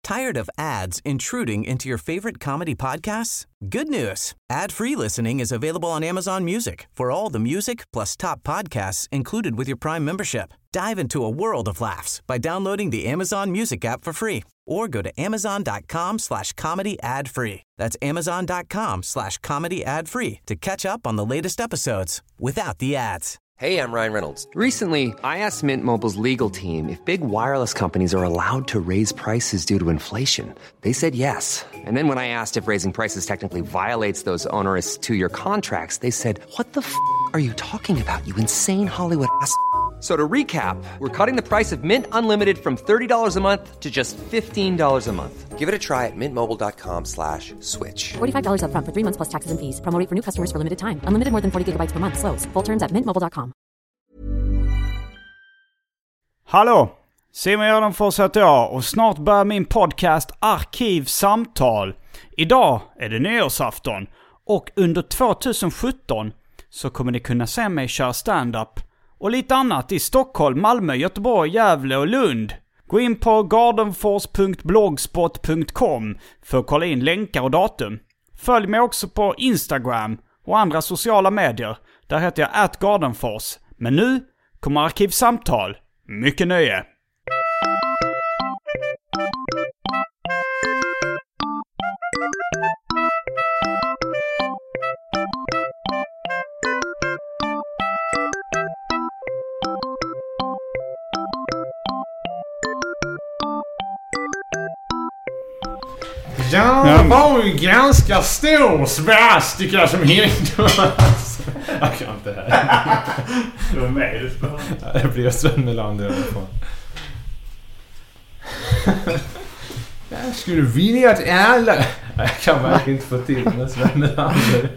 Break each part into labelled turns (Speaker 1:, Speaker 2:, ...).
Speaker 1: Tired of ads intruding into your favorite comedy podcasts? Good news. Ad-free listening is available on Amazon Music for all the music plus top podcasts included with your Prime membership. Dive into a world of laughs by downloading the Amazon Music app for free or go to amazon.com/comedy ad-free. That's amazon.com/comedy ad-free to catch up on the latest episodes without the ads.
Speaker 2: Hey, I'm Ryan Reynolds. Recently, I asked Mint Mobile's legal team if big wireless companies are allowed to raise prices due to inflation. They said yes. And then when I asked if raising prices technically violates those onerous two-year contracts, they said, "What the f*** are you talking about, you insane Hollywood ass?" So to recap, we're cutting the price of Mint Unlimited from $30 a month to just $15 a month. Give it a try at mintmobile.com/switch.
Speaker 3: $45 up front for 3 months plus taxes and fees. Promo rate for new customers for limited time. Unlimited more than 40 gigabytes per month. Slows full terms at mintmobile.com.
Speaker 4: Hallå! Simon Gärdenfors heter jag och snart börjar min podcast Arkivsamtal. Idag är det nyårsafton och under 2017 så kommer ni kunna se mig köra stand-up och lite annat i Stockholm, Malmö, Göteborg, Gävle och Lund. Gå in på gardenfors.blogspot.com för att kolla in länkar och datum. Följ mig också på Instagram och andra sociala medier. Där heter jag @gardenfors. Men nu kommer Arkivsamtal. Mycket nöje!
Speaker 5: Ja, det var ju ganska stor svastika som hängde. Jag kan inte det här.
Speaker 4: Du är med, du ska.
Speaker 5: Ja, det blir Sven Melander i alla fall. Jag skulle vilja att alla... Jag kan verkligen inte få till med Sven Melander.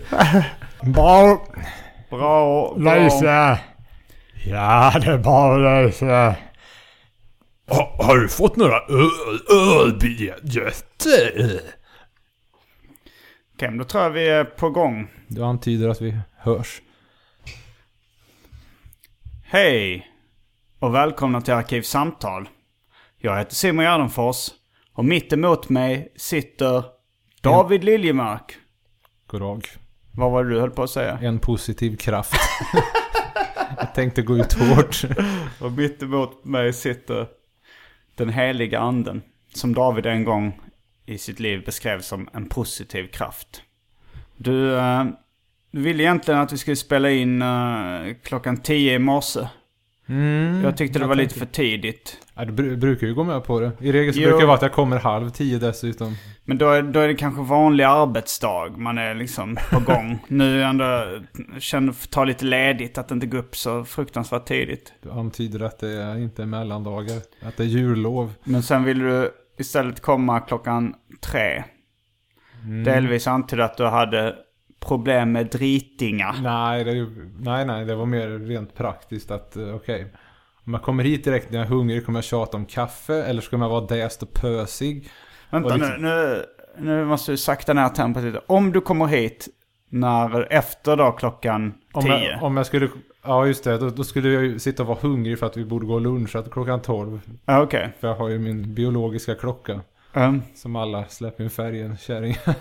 Speaker 6: Bra, Lisa. Ja, det är bra, Lisa. Har du fått några ölbiljetter?
Speaker 4: Okej, då tror jag vi är på gång.
Speaker 5: Du antyder att vi hörs.
Speaker 4: Hej och välkomna till Arkivsamtal. Jag heter Simon Gärdenfors och mitt emot mig sitter David Liljemark.
Speaker 5: Goddag.
Speaker 4: Vad var det du höll på att säga?
Speaker 5: En positiv kraft. Jag tänkte gå ut hårt.
Speaker 4: Och mitt emot mig sitter den heliga anden, som David en gång i sitt liv beskrev som en positiv kraft. Du ville egentligen att vi skulle spela in klockan 10 i morse. Jag tyckte det var lite för tidigt.
Speaker 5: Ja, du brukar ju gå med på det. I regel så brukar det vara att jag kommer 9:30 dessutom.
Speaker 4: Men då är det kanske vanlig arbetsdag. Man är liksom på gång. Nu ändå känner ta lite ledigt, att inte gå upp så fruktansvärt tidigt.
Speaker 5: Du antyder att det är inte mellandagar, att det är jullov.
Speaker 4: Men sen vill du istället komma klockan 3. Delvis antyder att du hade problem med dritingar.
Speaker 5: Nej, det var mer rent praktiskt att okej. Om jag kommer hit direkt när jag är hungrig kommer jag tjata om kaffe, eller ska man vara däst och pösig?
Speaker 4: Vänta,
Speaker 5: liksom...
Speaker 4: nu måste du sakta ner tempot lite. Om du kommer hit efter då klockan 10.
Speaker 5: Om jag skulle... Ja, just det. Då skulle jag ju sitta och vara hungrig för att vi borde gå och luncha klockan 12.
Speaker 4: Ja, okej.
Speaker 5: För jag har ju min biologiska klocka. Som alla släpper in färgen, kärringar.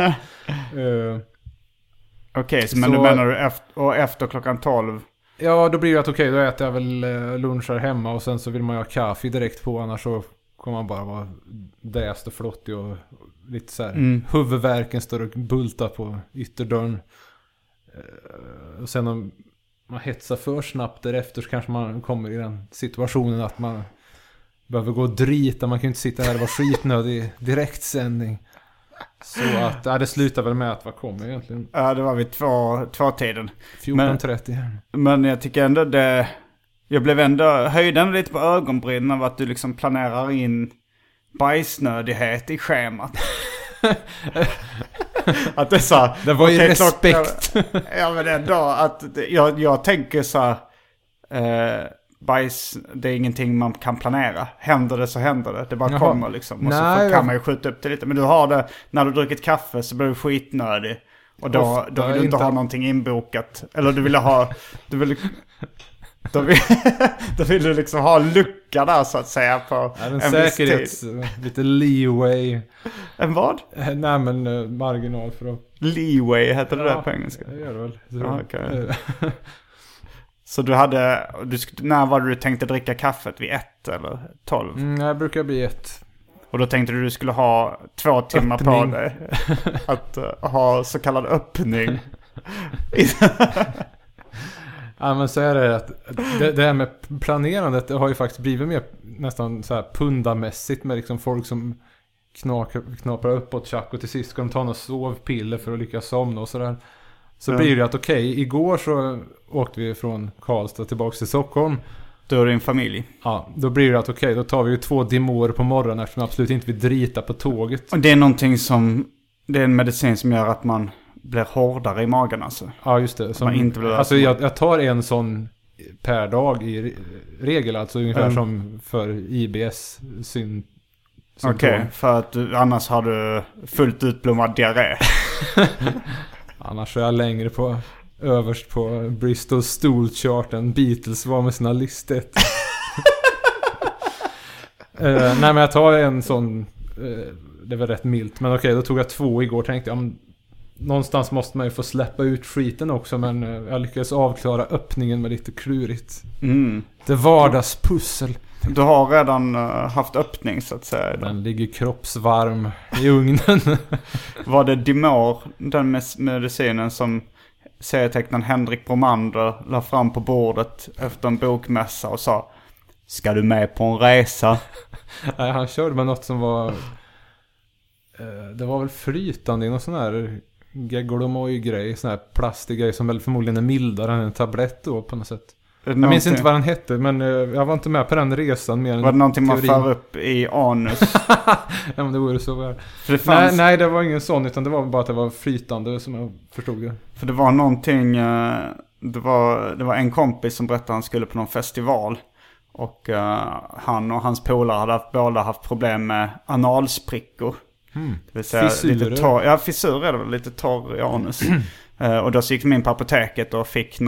Speaker 4: Okej, men du menar du efter klockan 12?
Speaker 5: Ja, då blir det att okej, då äter jag väl lunchar hemma och sen så vill man ju ha kaffe direkt på, annars så kommer man bara vara däst och flottig och lite så här. Huvudvärken står och bultar på ytterdörren. Och sen om man hetsar för snabbt därefter så kanske man kommer i den situationen att man behöver gå och drita. Man kan ju inte sitta här och vara skitnödig i direktsändning. Så att det slutar väl med att vad kommer egentligen?
Speaker 4: Ja, det var vid 2-tiden.
Speaker 5: 14:30.
Speaker 4: Men jag tycker ändå det... Jag blev ändå höjden lite på ögonbrynen av att du liksom planerar in bajsnödighet i schemat. Att det är så...
Speaker 5: Det var ju respekt.
Speaker 4: Ja, men ändå att jag tänker så här... bajs, det är ingenting man kan planera. Händer det så händer det. Det bara kommer liksom. Och så kan man ju skjuta upp det lite. Men du har det, när du druckit kaffe så blir du skitnödig. Och då vill du inte ha någonting inbokat. Eller du vill ha... Då vill du liksom ha en lucka där så att säga på
Speaker 5: en säkerhets... Lite leeway.
Speaker 4: En vad?
Speaker 5: Nej men marginal för att...
Speaker 4: Leeway heter det där på engelska.
Speaker 5: Det gör det väl.
Speaker 4: Okay. Så när var det du tänkte dricka kaffet? Vid 1 eller 12?
Speaker 5: Jag brukar bli 1.
Speaker 4: Och då tänkte du skulle ha 2 timmar på dig att ha så kallad öppning.
Speaker 5: Ja men så är det att det här med planerandet har ju faktiskt blivit mer nästan så här pundamässigt med liksom folk som knaprar uppåt tjack och till sist ska de ta några sovpiller för att lyckas somna och sådär. Så blir det att okej, igår så åkte vi från Karlstad tillbaka till Stockholm.
Speaker 4: Du och din familj.
Speaker 5: Ja, då blir det att okej, då tar vi ju 2 Dimor på morgonen eftersom jag absolut inte vill drita på tåget.
Speaker 4: Och det är någonting det är en medicin som gör att man blir hårdare i magen alltså.
Speaker 5: Ja, just det.
Speaker 4: Man inte blir
Speaker 5: alltså jag tar en sån per dag i regel, alltså ungefär som för IBS-symptom.
Speaker 4: Okej, för att annars har du fullt utblommad diarré.
Speaker 5: Annars är jag längre på överst på Bristol Stool Chart än Beatles var med sina listet. Nej men jag tar en sån, det var rätt milt. Men okej, då tog jag 2 igår. Tänkte jag, någonstans måste man ju få släppa ut skiten också. Men jag lyckades avklara öppningen med lite klurigt. Det vardagspussel.
Speaker 4: Du har redan haft öppning så att säga.
Speaker 5: Den ligger kroppsvarm i ugnen.
Speaker 4: Var det Dimor, den medicinen som serietecknaren Henrik Bromander la fram på bordet efter en bokmässa och sa: ska du med på en resa?
Speaker 5: Nej, han körde med något som var det var väl flytande i någon sån här gegolomoj-grej, sån här plastig grej som väl förmodligen är mildare än en tablett då på något sätt. Jag minns inte vad den hette, men jag var inte med på den resan mer än
Speaker 4: var det någonting man för upp i anus?
Speaker 5: Ja, men det vore så väl. Nej, det var ingen sån, utan det var bara att det var flytande som jag förstod det.
Speaker 4: För det var någonting, det var en kompis som berättade att han skulle på någon festival. Och han och hans polare hade båda haft problem med analsprickor. Det vill säga
Speaker 5: fissurer.
Speaker 4: Lite torr, ja, fissur är det väl, lite torr i anus. Och då så gick de in på apoteket och fick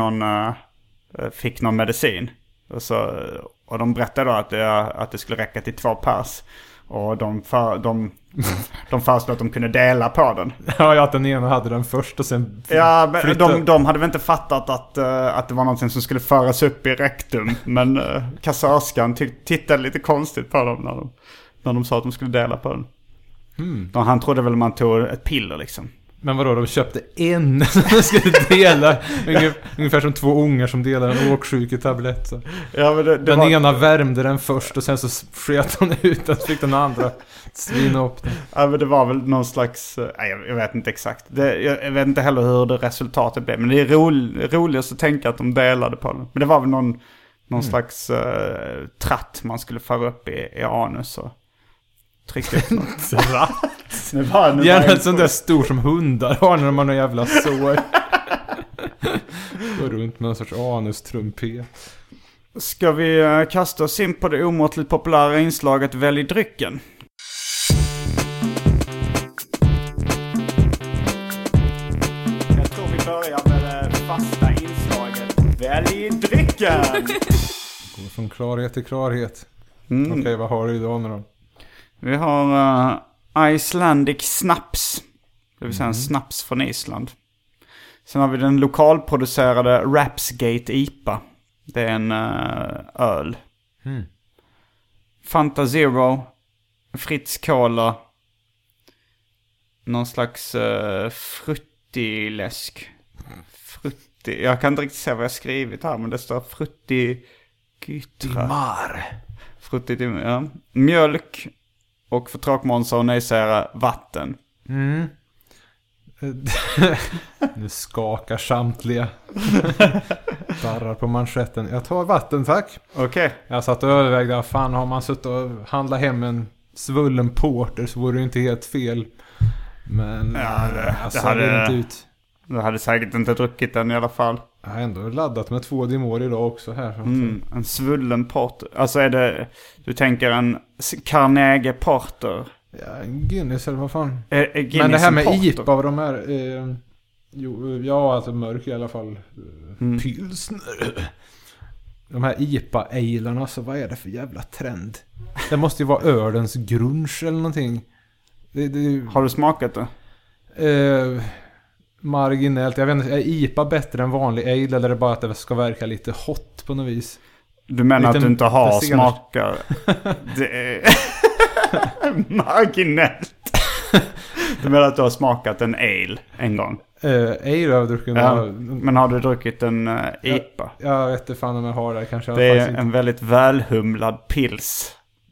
Speaker 4: någon medicin. Och de berättade då att det skulle räcka till 2 pers. Och de föreslog att de kunde dela på den.
Speaker 5: Ja, att den ena hade den först och sen
Speaker 4: ja, men de hade väl inte fattat att det var någonting som skulle föras upp i rektum. Men kassörskan tittade lite konstigt på dem när de sa att de skulle dela på den. Han trodde väl man tog ett piller liksom.
Speaker 5: Men vadå, de köpte en som de skulle dela. Ungefär som 2 ungar som delar en åksjuketablett. Så.
Speaker 4: Ja, men
Speaker 5: den ena värmde den först och sen så sket hon ut den, så fick den andra svina upp den.
Speaker 4: Ja, men det var väl någon slags... jag vet inte exakt. Jag vet inte heller hur det resultatet blev. Men det är roligast att tänka att de delade på den. Men det var väl någon slags tratt man skulle föra upp i anus och trycka upp något.
Speaker 5: Tratt? Gärna ett sånt där stor som hundar har när man har jävla sår. Går runt med en sorts anustrumpet.
Speaker 4: Ska vi kasta oss in på det omåttligt populära inslaget Välj drycken? Jag tror vi börjar med det fasta inslaget Välj drycken!
Speaker 5: Går från klarhet till klarhet. Okej, vad har du idag med dem?
Speaker 4: Vi har Icelandic Snaps. Det vill säga en snaps från Island. Sen har vi den lokalproducerade Rapsgate IPA. Det är en öl. Fanta Zero. Fritz Cola. Någon slags fruttiläsk. Jag kan inte riktigt se vad jag skrivit här, men det står fruttigytra. Fruttigytra, ja. Mjölk. Och för tråkmånsar och nejsära vatten.
Speaker 5: Nu skakar samtliga. Darrar på manschetten. Jag tar vatten, tack.
Speaker 4: Okej.
Speaker 5: Jag satt och övervägde, fan har man suttit och handlat hem en svullen porter så vore det inte helt fel. Men det hade inte ut.
Speaker 4: Du hade säkert inte druckit den i alla fall.
Speaker 5: Jag har ändå laddat med 2 Dimor idag också här.
Speaker 4: En svullen porter. Alltså är det, du tänker en Carnegie Porter?
Speaker 5: Ja, en Guinness eller vad fan.
Speaker 4: Guinness.
Speaker 5: Men det här med
Speaker 4: porter?
Speaker 5: IPA av de här alltså mörk i alla fall. Pilsner. de här IPA-ailarna, så vad är det för jävla trend? Det måste ju vara ölens grunge eller någonting.
Speaker 4: Har du smakat det?
Speaker 5: Marginellt. Jag vet inte, är IPA bättre än vanlig ale, eller är det bara att det ska verka lite hot på något vis?
Speaker 4: Du menar att du inte har smakar? Det är marginellt. Du menar att du har smakat en ale en gång?
Speaker 5: Ale har jag druckit.
Speaker 4: Ja, men har du druckit en IPA?
Speaker 5: Jag vet inte fan om jag har det kanske.
Speaker 4: Det är en väldigt välhumlad pils.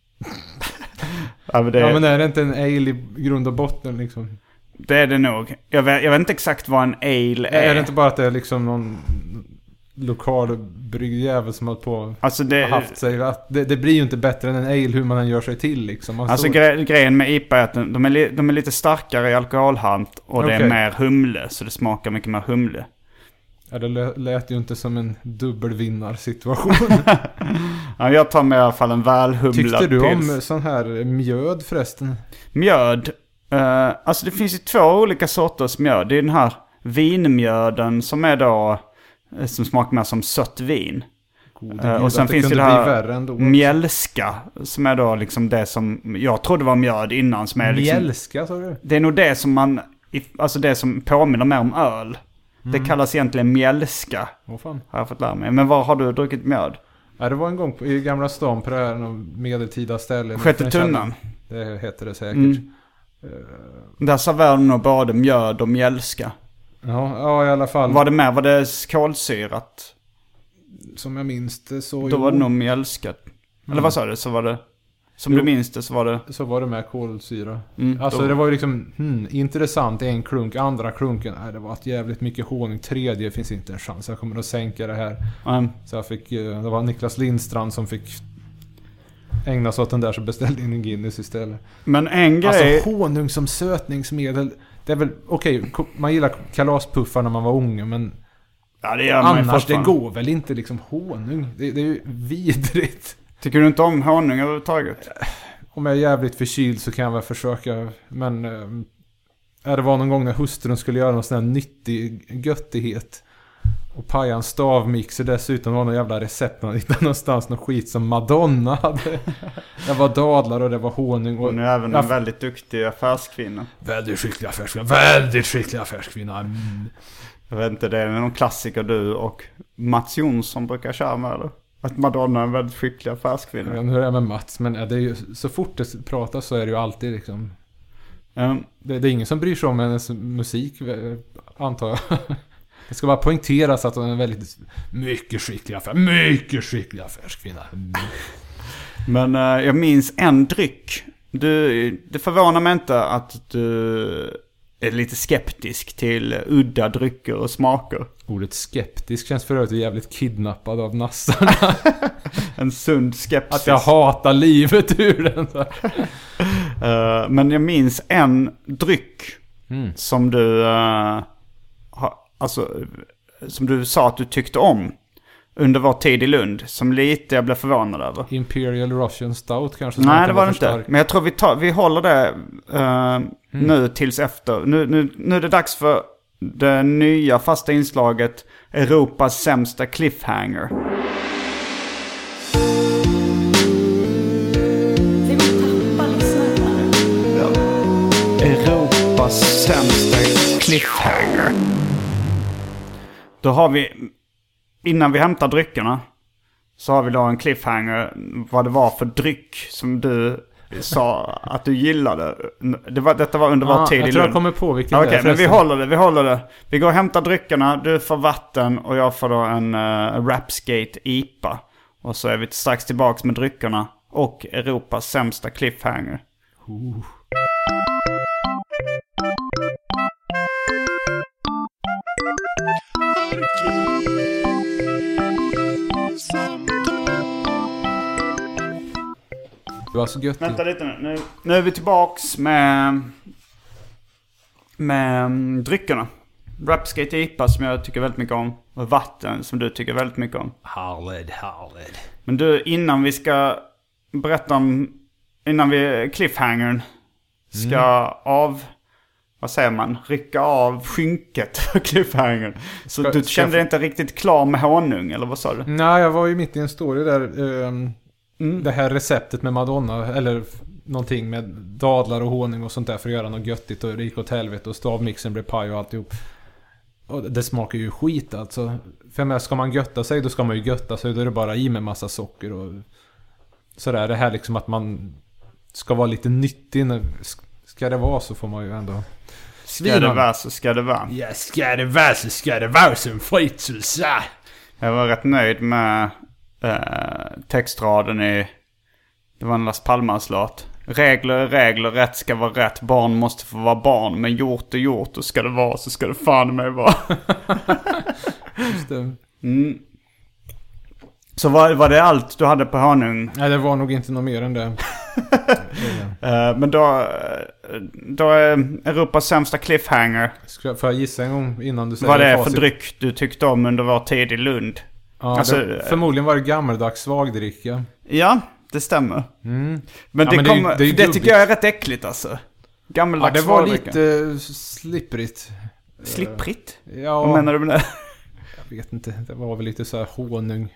Speaker 5: Ja, men är det inte en ale i grund och botten liksom?
Speaker 4: Det är det nog. Jag vet inte exakt vad en ale är.
Speaker 5: Är det inte bara att det är liksom någon lokal bryggjävel som har på
Speaker 4: alltså
Speaker 5: haft sig att det blir ju inte bättre än en ale hur man än gör sig till liksom.
Speaker 4: Alltså grejen med IPA är att de är lite starkare i alkoholhalt och det är mer humle, så det smakar mycket mer humle.
Speaker 5: Ja, det lät ju inte som en dubbelvinnarsituation.
Speaker 4: Ja, jag tar med i alla fall en välhumlad pils.
Speaker 5: Tyckte du om sån här mjöd förresten?
Speaker 4: Mjöd? Alltså det finns ju 2 olika sorters mjöd. Det är den här vinmjöden som är då som smakar mer som sött vin. Och sen finns det här mjälska som är då liksom det som jag trodde var mjöd innan, som är liksom,
Speaker 5: mjälska, sa du?
Speaker 4: Det är nog det som alltså det som påminner mer om öl. Det kallas egentligen mjälska.
Speaker 5: Fan.
Speaker 4: Har jag fått lära mig. Men var har du druckit mjöd?
Speaker 5: Ja, det var en gång i Gamla stan på det här medeltida stället.
Speaker 4: Sjätte tunnan.
Speaker 5: Det heter det säkert.
Speaker 4: Där serverade nog både mjöd och mjälska.
Speaker 5: Ja, i alla fall.
Speaker 4: Var det kolsyrat?
Speaker 5: Som jag minns det så...
Speaker 4: Då var det nog mjälskat. Eller vad sa du? Så var det... Som du minns det så var det...
Speaker 5: Så var det med kolsyra. Alltså det var ju liksom... intressant, en klunk. Andra klunken, det var ett jävligt mycket honung. Tredje finns inte en chans. Jag kommer att sänka det här. Så jag fick... Det var Niklas Lindstrand som fick... ägna sig åt den där, så beställde in en Guinness istället. Men en grej... Alltså honung som sötningsmedel... Det är väl... Okej, man gillar kalaspuffar när man var unge, men...
Speaker 4: Ja, det gör man
Speaker 5: annars, det går väl inte liksom honung. Det är ju vidrigt.
Speaker 4: Tycker du inte om honung överhuvudtaget?
Speaker 5: Om jag är jävligt förkyld så kan jag väl försöka. Men det var någon gång när hustrun skulle göra någon sån här nyttig göttighet. Och paja en stavmixer dessutom, var någon jävla recept någonstans, någon skit som Madonna hade. Det var dadlar och det var honung. Och
Speaker 4: hon är även en väldigt duktig affärskvinna.
Speaker 5: Väldigt skicklig affärskvinna.
Speaker 4: Jag vet inte, det är någon klassiker du och Mats Jonsson brukar köra med, eller? Att Madonna är en väldigt skicklig affärskvinna.
Speaker 5: Jag vet inte hur det är med Mats, men det är ju, så fort det pratas så är det ju alltid liksom... Det är ingen som bryr sig om hennes musik, antar jag. Det ska bara poängteras att hon är en väldigt mycket skicklig affärskvinna.
Speaker 4: Men jag minns en dryck. Det förvånar mig inte att du är lite skeptisk till udda drycker och smaker.
Speaker 5: Ordet skeptisk känns för övrigt jävligt kidnappad av nassarna.
Speaker 4: En sund skepsis.
Speaker 5: Att jag hatar livet ur den.
Speaker 4: Men jag minns en dryck som du som du sa att du tyckte om under vår tid i Lund, som lite jag blev förvånad över.
Speaker 5: Imperial Russian Stout kanske?
Speaker 4: Nej, det var det inte. Men jag tror vi håller det nu tills efter. Nu är det dags för det nya fasta inslaget Europas sämsta cliffhanger. Ja. Europas sämsta cliffhanger. Då har vi, innan vi hämtar dryckerna, så har vi då en cliffhanger vad det var för dryck som du sa att du gillade. Detta var under vår tid i Lund.
Speaker 5: Jag tror jag kommer på vilken det är.
Speaker 4: Okej, men vi håller det. Vi går och hämtar dryckerna, du får vatten och jag får då en Rapskate IPA. Och så är vi strax tillbaks med dryckerna och Europas sämsta cliffhanger.
Speaker 5: Det var så gött.
Speaker 4: Vänta lite nu. Nu är vi tillbaks med dryckerna. Rapskate IPA som jag tycker väldigt mycket om. Och vatten som du tycker väldigt mycket om.
Speaker 5: Härligt.
Speaker 4: Men du, innan vi ska berätta om... Innan vi cliffhangern ska vad säger man, rycka av skynket för cliffhangern. Så du kände dig inte riktigt klar med honung, eller vad sa du?
Speaker 5: Nej, jag var ju mitt i en story där. Det här receptet med Madonna, eller någonting med dadlar och honung och sånt där för att göra något göttigt, och det gick åt helvete och stavmixen blev paj och alltihop. Och det smakar ju skit alltså. För ska man götta sig, då ska man ju götta sig. Då är det bara i med massa socker och sådär. Det här liksom att man ska vara lite nyttig. Ska det vara så får man ju ändå...
Speaker 4: Ska det vara så ska det vara.
Speaker 6: Ja, ska det vara så ska det vara som fritselse.
Speaker 4: Jag var rätt nöjd med textraden i... Det var en Las Palmas-låt. Regler är regler, rätt ska vara rätt. Barn måste få vara barn. Men gjort är gjort, och ska det vara så ska det fan med vara.
Speaker 5: Just det.
Speaker 4: Mm. Så var det allt du hade på honung?
Speaker 5: Nej, det var nog inte något mer än det.
Speaker 4: Men då är Europas sämsta cliffhanger.
Speaker 5: Får jag gissa en gång innan du säger
Speaker 4: vad det är för dryck du tyckte om under vår tid i Lund?
Speaker 5: Ja, alltså, förmodligen var det gammaldags svagdricka.
Speaker 4: Ja, det stämmer.
Speaker 5: Mm.
Speaker 4: Men det tycker jag är rätt äckligt alltså. Gammaldags svagdricka.
Speaker 5: Det var lite slipprigt.
Speaker 4: Slipprigt?
Speaker 5: Ja.
Speaker 4: Vad menar du med det?
Speaker 5: Jag vet inte, det var väl lite så här honung.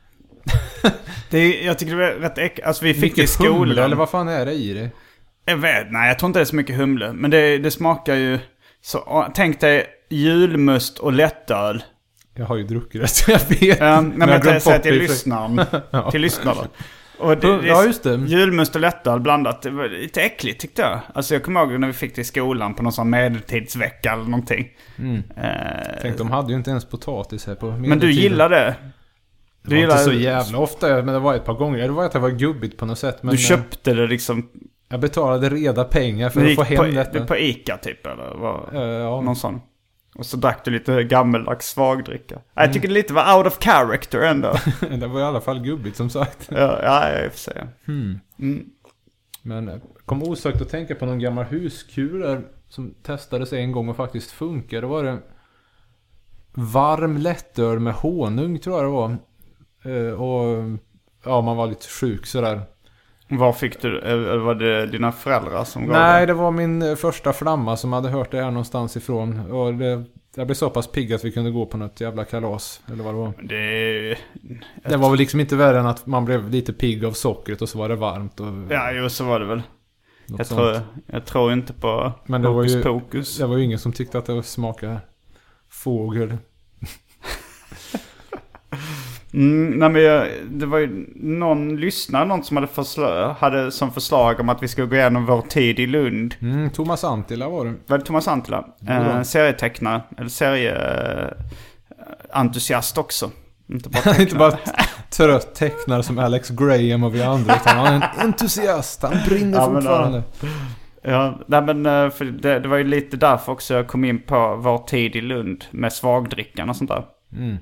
Speaker 4: Jag tycker det är rätt äckligt. Alltså vi fick
Speaker 5: mycket
Speaker 4: det i skolan.
Speaker 5: Humle, eller vad fan är det i det?
Speaker 4: Jag tror inte det är så mycket humle. Men det smakar ju... Så, tänk dig julmust och lättöl.
Speaker 5: Jag har ju druckit det, så jag vet.
Speaker 4: Men jag säger till lyssnaren. Ja. Till lyssnaren. Och
Speaker 5: ja, just det.
Speaker 4: Julmust och lättöl blandat. Det var lite äckligt tyckte jag. Alltså jag kommer ihåg när vi fick det i skolan på någon sån medeltidsvecka eller någonting.
Speaker 5: Tänk, de hade ju inte ens potatis här på medeltiden.
Speaker 4: Men du gillade det?
Speaker 5: Det var inte så jävla ofta, men det var ett par gånger. Det var att det var gubbigt på något sätt. Men
Speaker 4: du köpte det liksom...
Speaker 5: Jag betalade reda pengar för att få hem detta.
Speaker 4: På Ica typ, eller?
Speaker 5: Ja.
Speaker 4: Någon sån. Och så drack du lite gammeldags svagdricka. Jag tycker det lite var out of character ändå.
Speaker 5: Det var i alla fall gubbigt som sagt.
Speaker 4: Ja, jag får säga.
Speaker 5: Men jag kom osökt att tänka på någon gammal huskur där som testades en gång och faktiskt funkar. Då var det varm lättöl med honung, tror jag det var. Och ja, man var lite sjuk sådär.
Speaker 4: Var fick du, eller var det dina föräldrar som gav
Speaker 5: Nej, det var min första flamma som hade hört det här någonstans ifrån. Och jag blev så pass pigg att vi kunde gå på något jävla kalas, eller vad det var. Det var väl liksom inte värre än att man blev lite pigg av sockret och så var det varmt. Och
Speaker 4: ja, jo, så var det väl. Jag tror inte på
Speaker 5: men det
Speaker 4: hokus pokus.
Speaker 5: Det var ju ingen som tyckte att det smakade fågel.
Speaker 4: Nej, men det var ju någon som hade som förslag om att vi skulle gå igenom vår tid i Lund.
Speaker 5: Thomas Antila var det.
Speaker 4: Var det Thomas Antila? Serietecknare, eller serieentusiast också.
Speaker 5: Inte bara trött tecknare som Alex Graham och vi andra, utan han är en entusiast. Han brinner fortfarande.
Speaker 4: Men för det var ju lite därför också jag kom in på vår tid i Lund med svagdrickan och sånt där.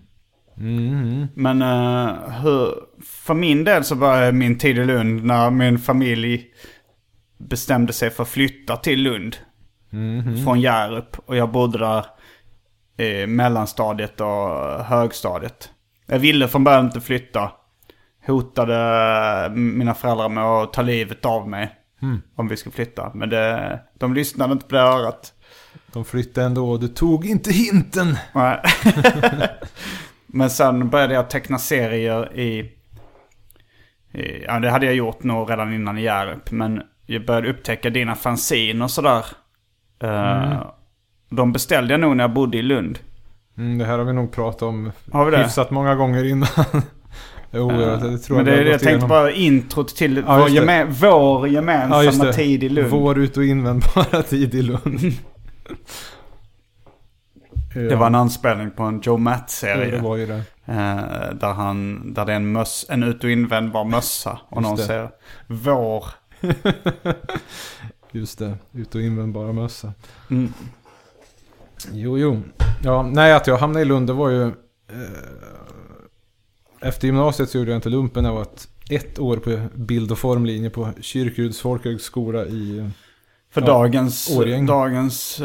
Speaker 4: Men för min del så började min tid i Lund när min familj bestämde sig för att flytta till Lund från Hjärup, och jag bodde där i mellanstadiet och högstadiet. Jag ville från början inte flytta. Hotade mina föräldrar med att ta livet av mig om vi skulle flytta, men de lyssnade inte på det örat.
Speaker 5: De flyttade ändå och du tog inte hinten.
Speaker 4: Nej. Men sen började jag teckna serier ja, det hade jag gjort nog redan innan i Hjärup. Men jag började upptäcka dina fanzine och sådär. De beställde jag nog när jag bodde i Lund.
Speaker 5: Det här har vi nog pratat om
Speaker 4: hyfsat
Speaker 5: många gånger innan. Jo, det tror
Speaker 4: men jag tänkte bara introt till vår gemensamma tid i Lund.
Speaker 5: Vår ut- och invändbara tid i Lund.
Speaker 4: Det var en anspelning på en Joe Matt-serie.
Speaker 5: Det var ju det.
Speaker 4: Där det är en ut- och invändbar mössa. Och någon säger vår.
Speaker 5: Just det, ut- och invändbara mössa. Jo. Ja, nej, att jag hamnade i Lund, det var ju... efter gymnasiet så gjorde jag inte lumpen. Jag var ett år på bild- och formlinje på Kyrkeruds folkhögskola i...
Speaker 4: För dagens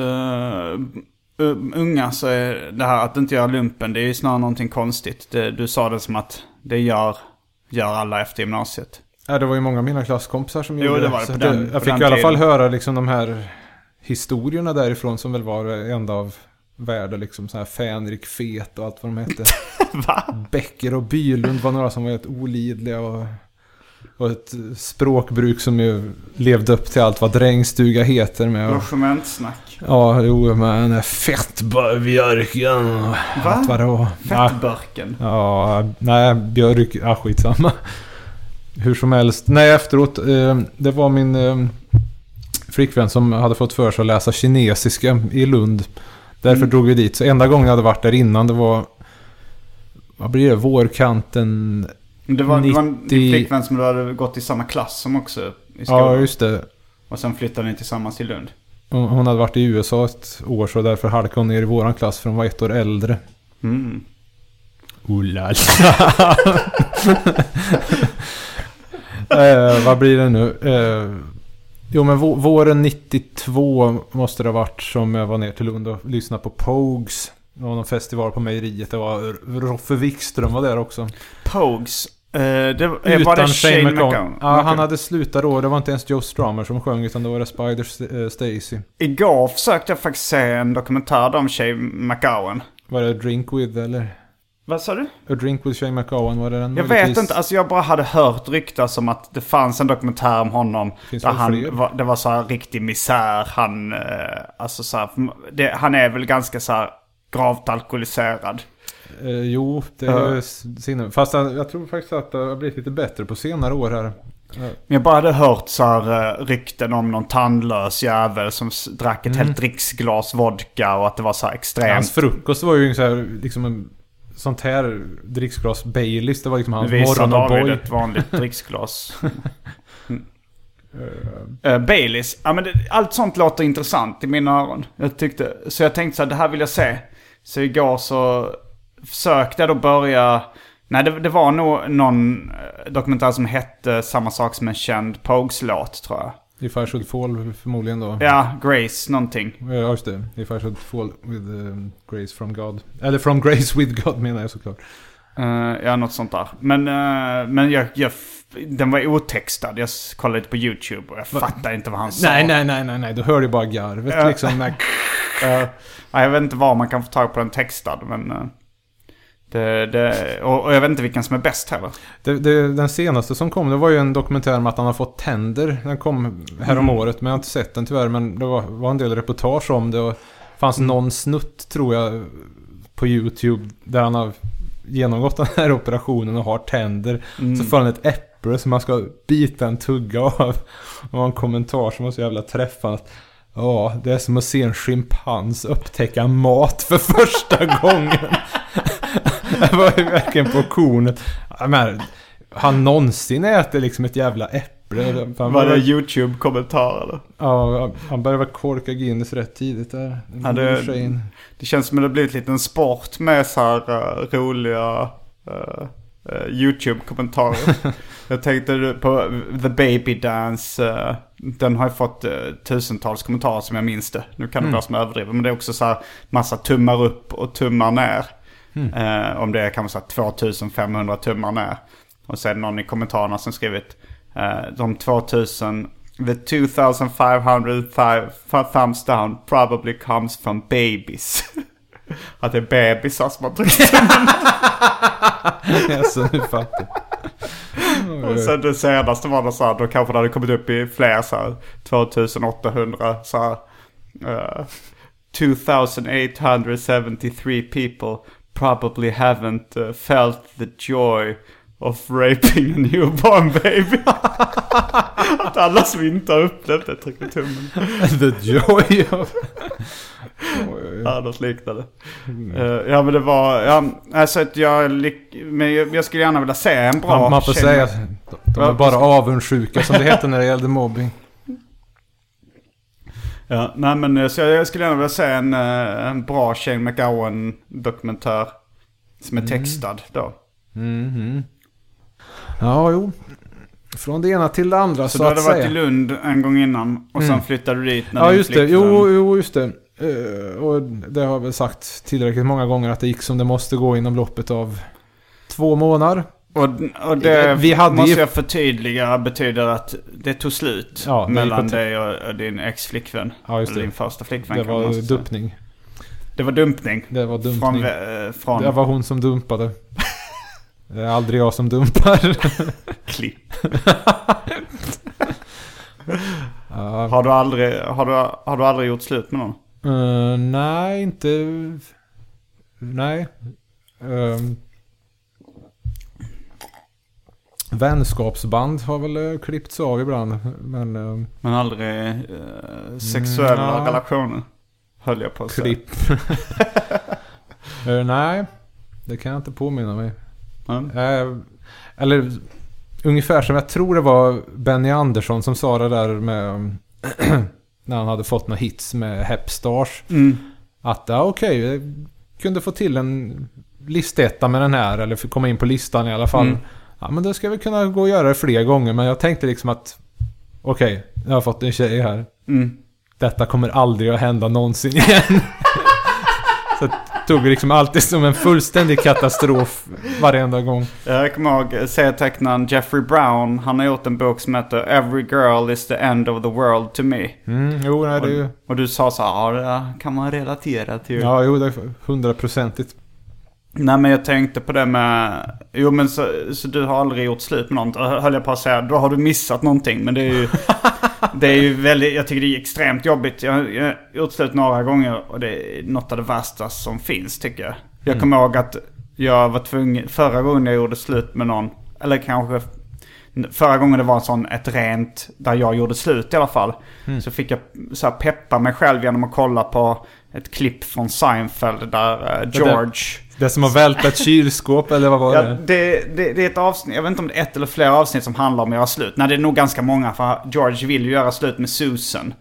Speaker 4: unga så är det här att inte göra lumpen, det är ju snarare någonting konstigt. Du sa det som att det gör alla efter gymnasiet.
Speaker 5: Ja, det var ju många av mina klasskompisar som gjorde
Speaker 4: det. Var det
Speaker 5: jag fick i alla fall höra liksom de här historierna därifrån som väl var enda av värde liksom, så här Fänrik Fet och allt vad de hette.
Speaker 4: Va?
Speaker 5: Becker och Bylund var några som var helt olidliga och ett språkbruk som ju levde upp till allt vad drängstuga heter med.
Speaker 4: Logementsnack.
Speaker 5: Ja, jo, men fettbjörken.
Speaker 4: Va?
Speaker 5: Vadå?
Speaker 4: Fettbörken.
Speaker 5: Ja, nej, björk, skitsamma. Hur som helst. Nej, efteråt, det var min flickvän som hade fått för sig att läsa kinesiska i Lund. Därför drog vi dit. Så enda gången jag hade varit där innan, det var, vad blir det, vårkanten.
Speaker 4: Det var en flickvän som du hade gått i samma klass som också i skolan.
Speaker 5: Ja, just det.
Speaker 4: Och sen flyttade ni tillsammans till Lund.
Speaker 5: Hon hade varit i USA ett år, så därför halkade hon ner i våran klass för hon var ett år äldre. Vad blir det nu? Jo, men våren 92 måste det ha varit som jag var ner till Lund och lyssnade på Pogues. Det var någon festival på mejeriet. Det var Roffe Wikström var där också.
Speaker 4: Pogues?
Speaker 5: Var det Shane
Speaker 4: McGowan?
Speaker 5: Ja, han hade slutat då. Det var inte ens Joe Strummer som sjöng, utan det var det Spider Stacy.
Speaker 4: Igår försökte jag faktiskt se en dokumentär om Shane McGowan.
Speaker 5: Var det Drink With eller?
Speaker 4: Vad sa du?
Speaker 5: A Drink With Shane McGowan, var det den?
Speaker 4: Jag vet inte, alltså jag bara hade hört ryktas om att det fanns en dokumentär om honom. Där det var så här riktig misär. Alltså så här, han är väl ganska så här gravt alkoholiserad.
Speaker 5: Jo, det är sinne. Fast jag tror faktiskt att det har blivit lite bättre på senare år här.
Speaker 4: Jag bara hade hört så här rykten om någon tandlös jävel som drack ett helt dricksglas vodka och att det var så här extremt.
Speaker 5: Hans frukost var ju så här, liksom en sånt här dricksglas Baileys. Det var liksom hans morgon och boy.
Speaker 4: Ett vanligt dricksglas. Baileys. Ja, men allt sånt låter intressant i mina öron. Så jag tänkte så här, det här vill jag se. Så igår så försökte jag då börja. Nej, det var nog någon dokumentär som hette samma sak som en känd Pogues-låt, tror jag.
Speaker 5: If I Should Fall förmodligen då.
Speaker 4: Ja, Grace någonting.
Speaker 5: Ja, just det. If I Should Fall with Grace from God. Eller From Grace with God menar jag såklart.
Speaker 4: Ja, något sånt där. Men den var otextad. Jag kollade lite på YouTube och jag fattade inte vad han sa.
Speaker 5: Nej. Du hör ju bara garvet liksom.
Speaker 4: Jag vet inte var man kan få tag på den textad, men och jag vet inte vilken som är bäst heller.
Speaker 5: Den senaste som kom, det var ju en dokumentär om att han har fått tänder. Den kom här om året, men jag har inte sett den tyvärr. Men det var en del reportage om det. Och fanns någon snutt, tror jag, på YouTube där han har genomgått den här operationen och har tänder. Så får han ett äpple som man ska bita en tugga av. Och en kommentar som var så jävla träffande. Ja, det är som att se en schimpans upptäcka mat för första gången. Det var ju verkligen på kornet. Men han någonsin äter liksom ett jävla äpple.
Speaker 4: Var det YouTube-kommentar eller?
Speaker 5: Ja, han började korka Guinness rätt tidigt där.
Speaker 4: Ja, det känns som att det blivit lite en sport med så här roliga YouTube-kommentarer. Jag tänkte på The Baby Dance. Den har ju fått tusentals kommentarer som jag minns det. Nu kan det vara som överdrivet. Men det är också så här massa tummar upp och tummar ner. Om det kan vara så här 2500 tummar ner. Och sen någon i kommentarerna som skrivit de 2000, the 2500 thumbs down probably comes from babies. Att det är bebisar som har tryckt tummen.
Speaker 5: Alltså, nu fattar.
Speaker 4: Och sen det senaste var det så här, då kanske det hade kommit upp i fler så här 2800 så här 2873 people probably haven't felt the joy of raping a newborn baby. Att alla som inte har upplevt det trycker tummen.
Speaker 5: The joy of...
Speaker 4: Ja, något liknande. Ja, men det var... Ja, alltså att men jag skulle gärna vilja se en bra...
Speaker 5: Man får säga att de är bara avundsjuka, som det heter när det gällde mobbing.
Speaker 4: Ja, nej men så jag skulle gärna vilja se en bra Shane McGowan-dokumentär som är textad då.
Speaker 5: Ja, jo. Från det ena till det andra, så
Speaker 4: du hade varit i Lund en gång innan och sen flyttade du dit när
Speaker 5: just det. Jo, just det. Och det har jag väl sagt tillräckligt många gånger att det gick som det måste gå inom loppet av 2 månader.
Speaker 4: Och det
Speaker 5: vi hade
Speaker 4: måste
Speaker 5: ju...
Speaker 4: jag förtydliga betyder att det tog slut mellan dig och din ex-flickvän.
Speaker 5: Ja, just det.
Speaker 4: Eller din första flickvän.
Speaker 5: Det var dumpning.
Speaker 4: Det var dumpning.
Speaker 5: Det var dumpning.
Speaker 4: Från... Det
Speaker 5: var hon som dumpade. Det är aldrig jag som dumpar.
Speaker 4: Klipp. Har du aldrig gjort slut med någon?
Speaker 5: Nej, inte... Nej. Vänskapsband har väl klippts av ibland. Men
Speaker 4: aldrig sexuella relationer, höll jag på att säga.
Speaker 5: Klipp. Nej, det kan jag inte påminna mig. Eller ungefär som jag tror det var Benny Andersson som sa det där med när han hade fått några hits med Hepstars. Att okej, kunde få till en listetta med den här, eller komma in på listan i alla fall. Ja, men då ska vi kunna gå och göra det fler gånger. Men jag tänkte liksom att okej, jag har fått en tjej här. Detta kommer aldrig att hända någonsin igen. Så tog det liksom alltid som en fullständig katastrof varenda gång.
Speaker 4: Jag kommer ihåg serietecknaren Jeffrey Brown. Han har gjort en bok som heter Every Girl is the End of the World to Me.
Speaker 5: Jo, nej, det...
Speaker 4: och du sa så här, det kan man relatera till.
Speaker 5: Ja, jo, det är 100%igt.
Speaker 4: Nej, men jag tänkte på det med... Jo, men så du har aldrig gjort slut med någon. Då höll jag på att säga, då har du missat någonting. Men det är ju... det är ju väldigt... Jag tycker det är extremt jobbigt. Jag har gjort slut några gånger. Och det är något av det värsta som finns, tycker jag. Jag kommer ihåg att jag var tvungen... Förra gången jag gjorde slut med någon... Eller kanske... Förra gången det var ett rent... Där jag gjorde slut i alla fall. Så fick jag så här peppa mig själv genom att kolla på... Ett klipp från Seinfeld där George...
Speaker 5: Det som har vält ett kylskåp, eller vad var det?
Speaker 4: Det är ett avsnitt, jag vet inte om det är ett eller flera avsnitt som handlar om att göra slut. Nej, det är nog ganska många, för George vill ju göra slut med Susan.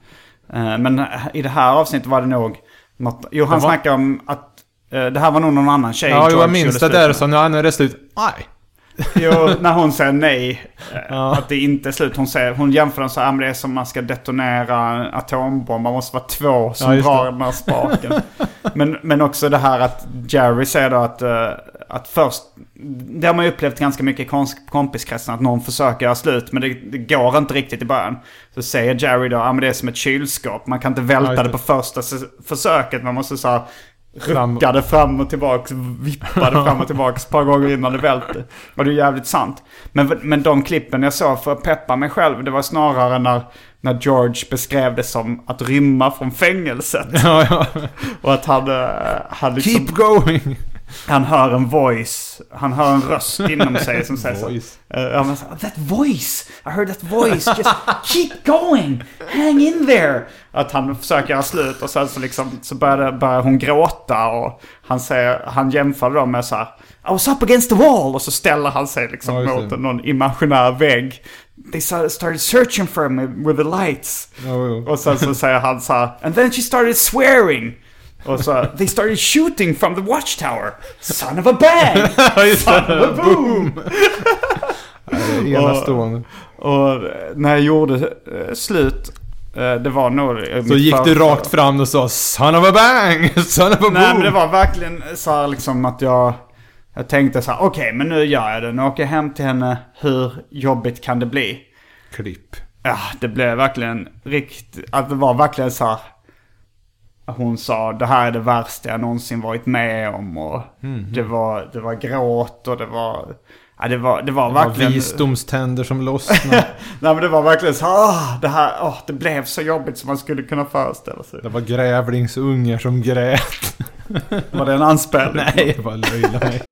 Speaker 4: Men i det här avsnittet var det nog något... Jo, han snackar om att det här var nog någon annan tjej.
Speaker 5: Ja, jag minns det där, så nu är det slut. Nej.
Speaker 4: Jo, när hon säger nej, att det inte är slut. Hon jämför den så här, men det är som man ska detonera en atombomb. Man måste vara två som drar den här spaken. men också det här att Jerry säger då att först, det har man ju upplevt ganska mycket i kompiskretsen, att någon försöker göra slut, men det går inte riktigt i början. Så säger Jerry då, men det är som ett kylskåp. Man kan inte välta det på första försöket. Man måste så här ruckade fram och tillbaka, vippade fram och tillbaka ett par gånger innan det välte. Och det är jävligt sant. Men de klippen jag såg för att peppa mig själv, det var snarare när George beskrev det som att rymma från fängelset.
Speaker 5: Ja.
Speaker 4: Och att han liksom,
Speaker 5: keep going.
Speaker 4: Han hör en voice, han hör en röst inom sig som säger så. That voice, I heard that voice, just keep going, hang in there. Att han försöker göra slut och sen så börjar hon gråta och han jämför dem med så här, I was up against the wall, och så ställer han sig liksom mot någon imaginär vägg. They started searching for me with the lights. Och sen så säger han så här, and then she started swearing. Och så, they started shooting from the watchtower. Son of a bang! Son of a boom! Och när jag gjorde slut, det var nog...
Speaker 5: Så gick du rakt fram och sa, son of a bang! Son of a boom!
Speaker 4: Nej, men det var verkligen så här liksom att jag tänkte så här, okej, men nu gör jag det. Nu åker jag hem till henne. Hur jobbigt kan det bli?
Speaker 5: Klipp.
Speaker 4: Ja, det blev verkligen att det var verkligen så här. Hon sa, det här är det värsta jag någonsin varit med om, och det var gråt, och det var verkligen
Speaker 5: visdomständer som lossnade.
Speaker 4: Nej, men det var verkligen så det blev så jobbigt som man skulle kunna föreställa sig.
Speaker 5: Det var grävlingsungar som grät.
Speaker 4: Var det en anspelning?
Speaker 5: Nej, det var löjla mig.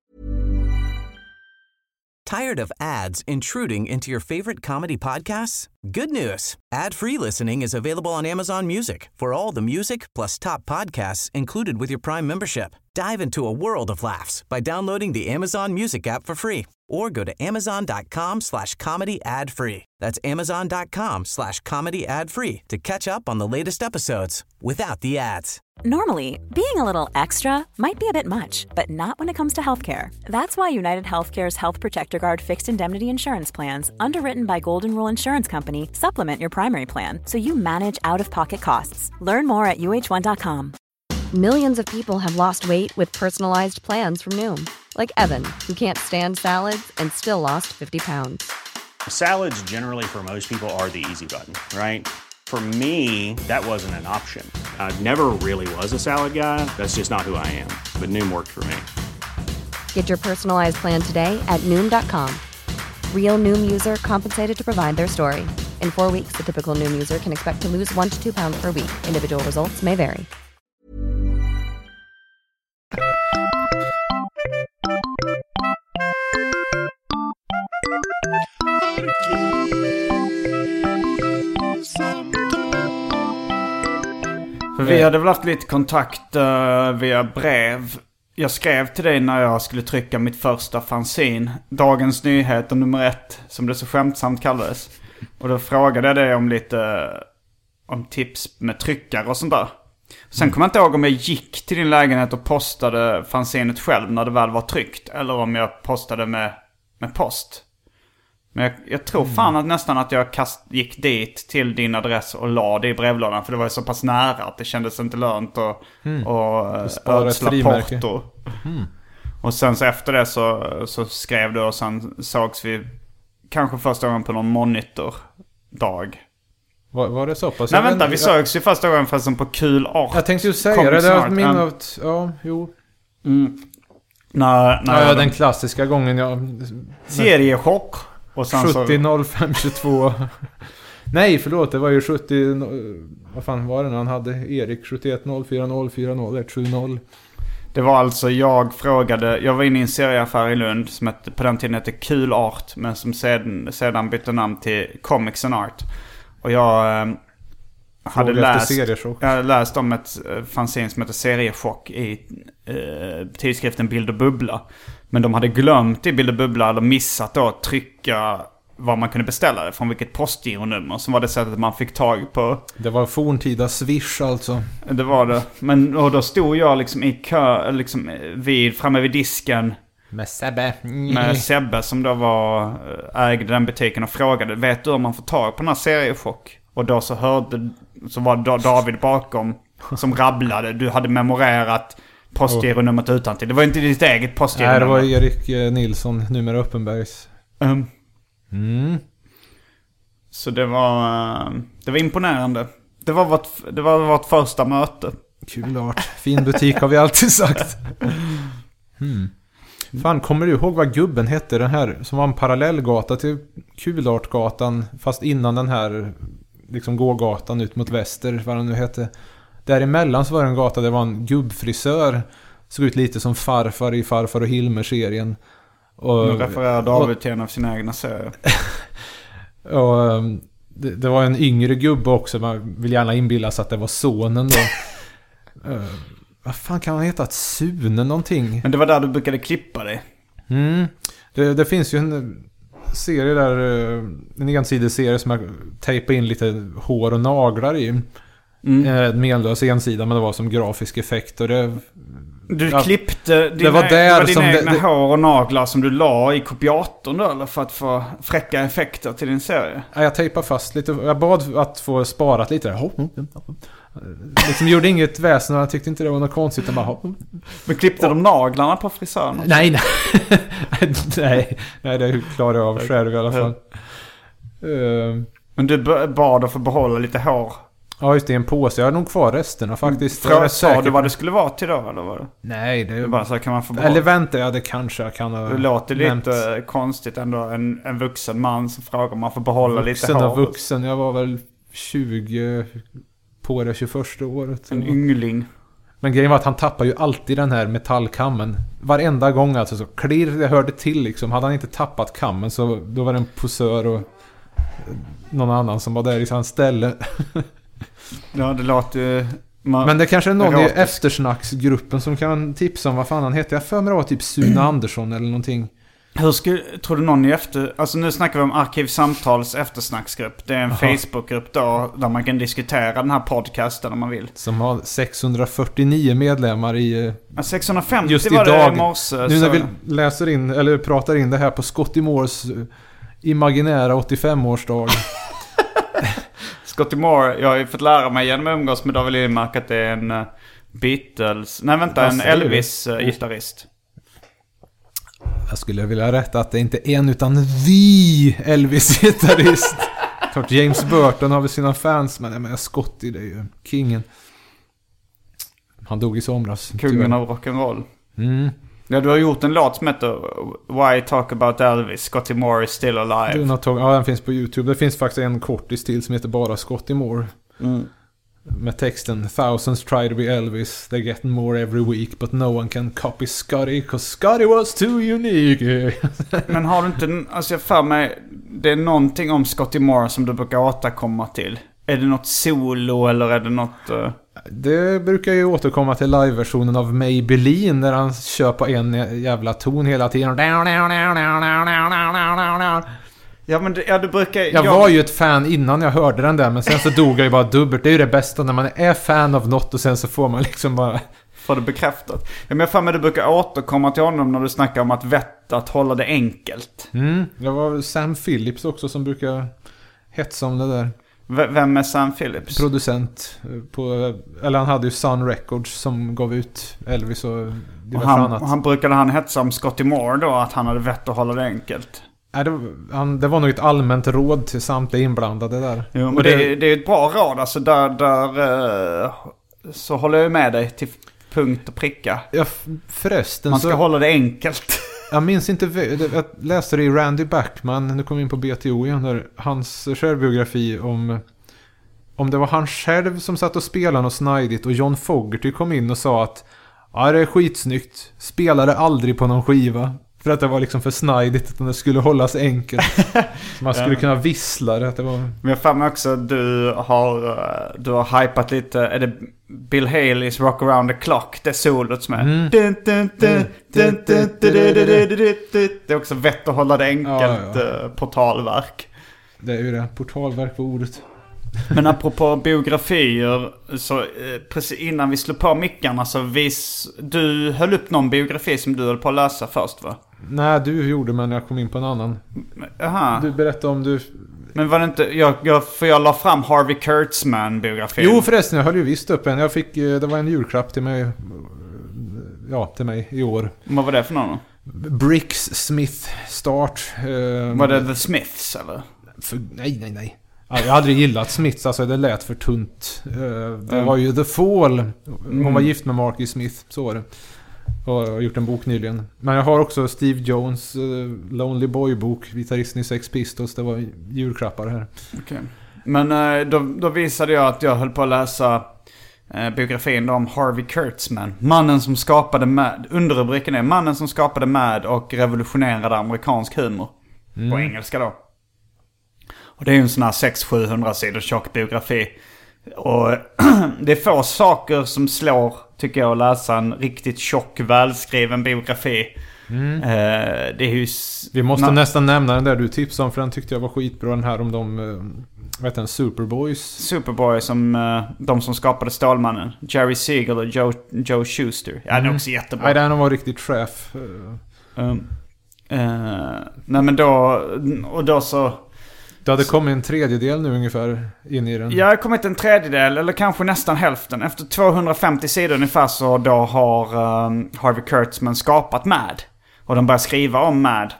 Speaker 1: Tired of ads intruding into your favorite comedy podcasts? Good news. Ad-free listening is available on Amazon Music for all the music plus top podcasts included with your Prime membership. Dive into a world of laughs by downloading the Amazon Music app for free or go to amazon.com/comedy ad-free. That's amazon.com/comedy ad-free to catch up on the latest episodes without the ads.
Speaker 3: Normally, being a little extra might be a bit much, but not when it comes to healthcare. That's why United Healthcare's Health Protector Guard fixed indemnity insurance plans, underwritten by Golden Rule Insurance Company, supplement your primary plan so you manage out-of-pocket costs. Learn more at uh1.com.
Speaker 7: Millions of people have lost weight with personalized plans from Noom. Like Evan, who can't stand salads and still lost 50 pounds.
Speaker 8: Salads generally for most people are the easy button, right? For me, that wasn't an option. I never really was a salad guy. That's just not who I am. But Noom worked for me.
Speaker 7: Get your personalized plan today at Noom.com. Real Noom user compensated to provide their story. In 4 weeks, the typical Noom user can expect to lose 1 to 2 pounds per week. Individual results may vary.
Speaker 4: För vi hade väl haft lite kontakt via brev. Jag skrev till dig när jag skulle trycka mitt första fanzine, Dagens Nyheter nummer 1, som det så skämtsamt kallades. Och då frågade jag dig om lite om tips med tryckare och sånt där. Sen kommer jag inte ihåg om jag gick till din lägenhet och postade fanzinet själv när det väl var tryckt, eller om jag postade med post. Men jag tror fan att nästan att jag gick dit till din adress och la det i brevlådan. För det var så pass nära att det kändes inte lönt och ödsla porto. Och sen så efter det så skrev du och sen sågs vi kanske första gången på någon monitordag.
Speaker 5: Var det så pass?
Speaker 4: Nej vänta, vi sågs ju första gången förresten på Kul Art.
Speaker 5: Jag tänkte ju säga det där minnet. Ja, jo. Den klassiska gången jag...
Speaker 4: Seriechock. Och sen
Speaker 5: 70-05-22. Nej, förlåt, det var ju 70... Vad fan var det när han hade Erik? 71-04-0-4-0-1-7-0.
Speaker 4: Det var alltså, jag var inne i en serieaffär i Lund som på den tiden hette Kul Art, men som sedan bytte namn till Comics and Art. Och jag hade läst om ett fanzine som heter Seriechock i tidskriften Bild och Bubbla. Men de hade glömt i Bild och Bubbla, eller missat då att trycka vad man kunde beställa det, från vilket postgironummer. Som var det sättet man fick tag på. Det var forntida Swish alltså. Det var det. Men och då stod jag liksom i kö, liksom framme vid disken. Med Sebbe som då ägde den butiken och frågade, vet du om man får tag på den här Seriechock? Och då så var det David bakom som rabblade. Du hade memorerat postgironumret utantill. Det var inte ditt eget postgironummer. Nej, det var Erik Nilsson, numera Uppenbergs. Så det var imponerande. Det var vårt första möte. Kul art. Fin butik har vi alltid sagt. Fan, kommer du ihåg vad gubben hette, den här som var en parallellgata till Kulartgatan, fast innan den här liksom gågatan ut mot väster, vad den nu hette. Däremellan så var det en gata, det var en gubbfrisör, såg ut lite som farfar i Farfar och Hilmer-serien. Nu refererar David till en av sina egna serier. Och det var en yngre gubbe också, man vill gärna inbilla sig att det var sonen då. Vad fan kan han heta? Sune någonting. Men det var där du brukade klippa dig. Det finns ju en serie där, en ensidig serie som jag tejpade in lite hår och naglar i. Medlös ensida, men det var som grafisk effekt. Och klippte dina egna hår och naglar som du la i kopiatorn då, eller för att få fräcka effekter till din serie? Ja, jag tejpade fast lite. Jag bad att få sparat lite. Liksom gjorde inget väsen och jag tyckte inte det var något konstigt. Men klippte de naglarna på frisören? Nej. Nej, det klarade jag av själv i alla fall. Men du bad att få behålla lite hår? Ja, just det, en påse. Jag har nog kvar resterna faktiskt. Sa du vad det skulle vara till då, eller var det? Nej, det är bara så kan man få behålla. Eller vänta, det kanske jag kan ha. Det låter lite konstigt ändå. En vuxen man som frågar om man får behålla lite hår. Vuxen, jag var väl 20 på det 21 året. En yngling. Men grejen var att han tappar ju alltid den här metallkammen. Varenda gång alltså, så klirr, jag hörde till liksom. Hade han inte tappat kammen så då var det en posör och någon annan som var där i hans ställe. Ja, det låter... Men det kanske är någon i eftersnacksgruppen som kan tipsa om vad fan han heter. Jag för mig det var typ Sune Andersson eller någonting. Tror du någon i alltså nu snackar vi om Arkivsamtals eftersnacksgrupp. Det är en Facebookgrupp då, där man kan diskutera den här podcasten om man vill. Som har 649 medlemmar i... 650 just var idag. Det i morse. Nu när vi läser in, eller pratar in det här på Scotty Moores imaginära 85-årsdag. Scotty Moore, jag har ju fått lära mig genom att umgås med David Lindmark att det är en Beatles... Nej vänta, en Elvis-gitarrist.
Speaker 5: Jag skulle vilja rätta att det inte är en utan the Elvis-gitarrist. Klart James Burton har väl sina fans, men Scotty, det är ju kingen. Han dog i somras.
Speaker 4: Kungen av rock'n'roll. Ja, du har gjort en låt som heter Why Talk About Elvis, Scotty Moore is still alive.
Speaker 5: Ja, den finns på YouTube. Det finns faktiskt en kortis till som heter bara Scotty Moore. Med texten Thousands try to be Elvis, they get more every week, but no one can copy Scotty, 'cause Scotty was too unique.
Speaker 4: Men har du inte, alltså jag för mig, det är någonting om Scotty Moore som du brukar återkomma till. Är det något solo eller är det något...
Speaker 5: Det brukar ju återkomma till live-versionen av Maybelline där han kör på en jävla ton hela tiden.
Speaker 4: Ja, men du brukar...
Speaker 5: Jag var ju ett fan innan jag hörde den där, men sen så dog jag ju bara dubbelt. Det är ju det bästa när man är fan av något och sen så får man liksom bara...
Speaker 4: Får det bekräftat. Ja, men jag för mig du brukar återkomma till honom när du snackar om att hålla det enkelt.
Speaker 5: Det var Sam Phillips också som brukar hetsa om det där.
Speaker 4: Vem är Sam Phillips?
Speaker 5: Producent på, eller han hade ju Sun Records som gav ut Elvis och diverse annat.
Speaker 4: Han brukade hetsa om Scotty Moore då, att han hade vett att hålla det enkelt.
Speaker 5: Nej, det var nog ett allmänt råd till samtliga inblandade där.
Speaker 4: Jo, men det är ett bra råd. Alltså där så håller jag med dig till punkt och pricka.
Speaker 5: Ja, förresten.
Speaker 4: Man ska hålla det enkelt.
Speaker 5: Jag minns inte, jag läste det i Randy Bachman, nu kommer vi in på BTO igen, där hans självbiografi om det var han själv som satt och spelade och snidigt och John Fogerty kom in och sa att ja, det är skitsnyggt, spelade aldrig på någon skiva. För att det var liksom för snidigt, utan det skulle hållas enkelt. Man skulle kunna vissla det. Att det var...
Speaker 4: Men jag fann mig också att du har hypat lite. Är det Bill Haleys Rock Around the Clock? Det solot som är. Det är också vett att hålla det enkelt. Portalverk.
Speaker 5: Det är ju det. Portalverk på ordet.
Speaker 4: Men apropå biografier, så precis innan vi slog på mickarna så du höll upp någon biografi som du höll på att läsa först, va?
Speaker 5: Nej, du gjorde, men jag kom in på en annan.
Speaker 4: Aha.
Speaker 5: Du berättade om du...
Speaker 4: Men var det inte... Jag la fram Harvey Kurtzman-biografin.
Speaker 5: Jo, förresten, jag höll ju visst upp en. Det var en julklapp till mig. Ja, till mig i år.
Speaker 4: Vad var det för någon?
Speaker 5: Bricks Smith Start.
Speaker 4: Var det The Smiths, eller?
Speaker 5: Nej. Jag hade aldrig gillat Smiths, alltså det lät för tunt. Det var ju The Fall. Hon var gift med Marky Smith, så var det. Och jag har gjort en bok nyligen. Men jag har också Steve Jones Lonely Boy-bok, gitarristen i Sex Pistols. Det var julklappar här.
Speaker 4: Okay. Men då visade jag att jag höll på att läsa biografin om Harvey Kurtzman. Mannen som skapade Mad. Underrubriken är Mannen som skapade Mad och revolutionerade amerikansk humor. På engelska då. Och det är ju en sån här 600-700 sidor tjock biografi. Och det är få saker som slår, tycker jag, att läsa en riktigt tjock, välskriven biografi. Det är ju...
Speaker 5: Vi måste nästan nämna den där du tipsade om, för den tyckte jag var skitbra. Den här om de Superboys.
Speaker 4: Superboys, som de som skapade Stålmannen. Jerry Siegel och Joe Shuster. Ja, det är också jättebra.
Speaker 5: Nej, den var riktigt chef.
Speaker 4: Nej, men då så...
Speaker 5: Det hade kommit en tredjedel nu ungefär in i den.
Speaker 4: Jag har kommit en tredjedel, eller kanske nästan hälften. Efter 250 sidor ungefär så då har Harvey Kurtzman skapat Mad. Och de börjar skriva om Mad.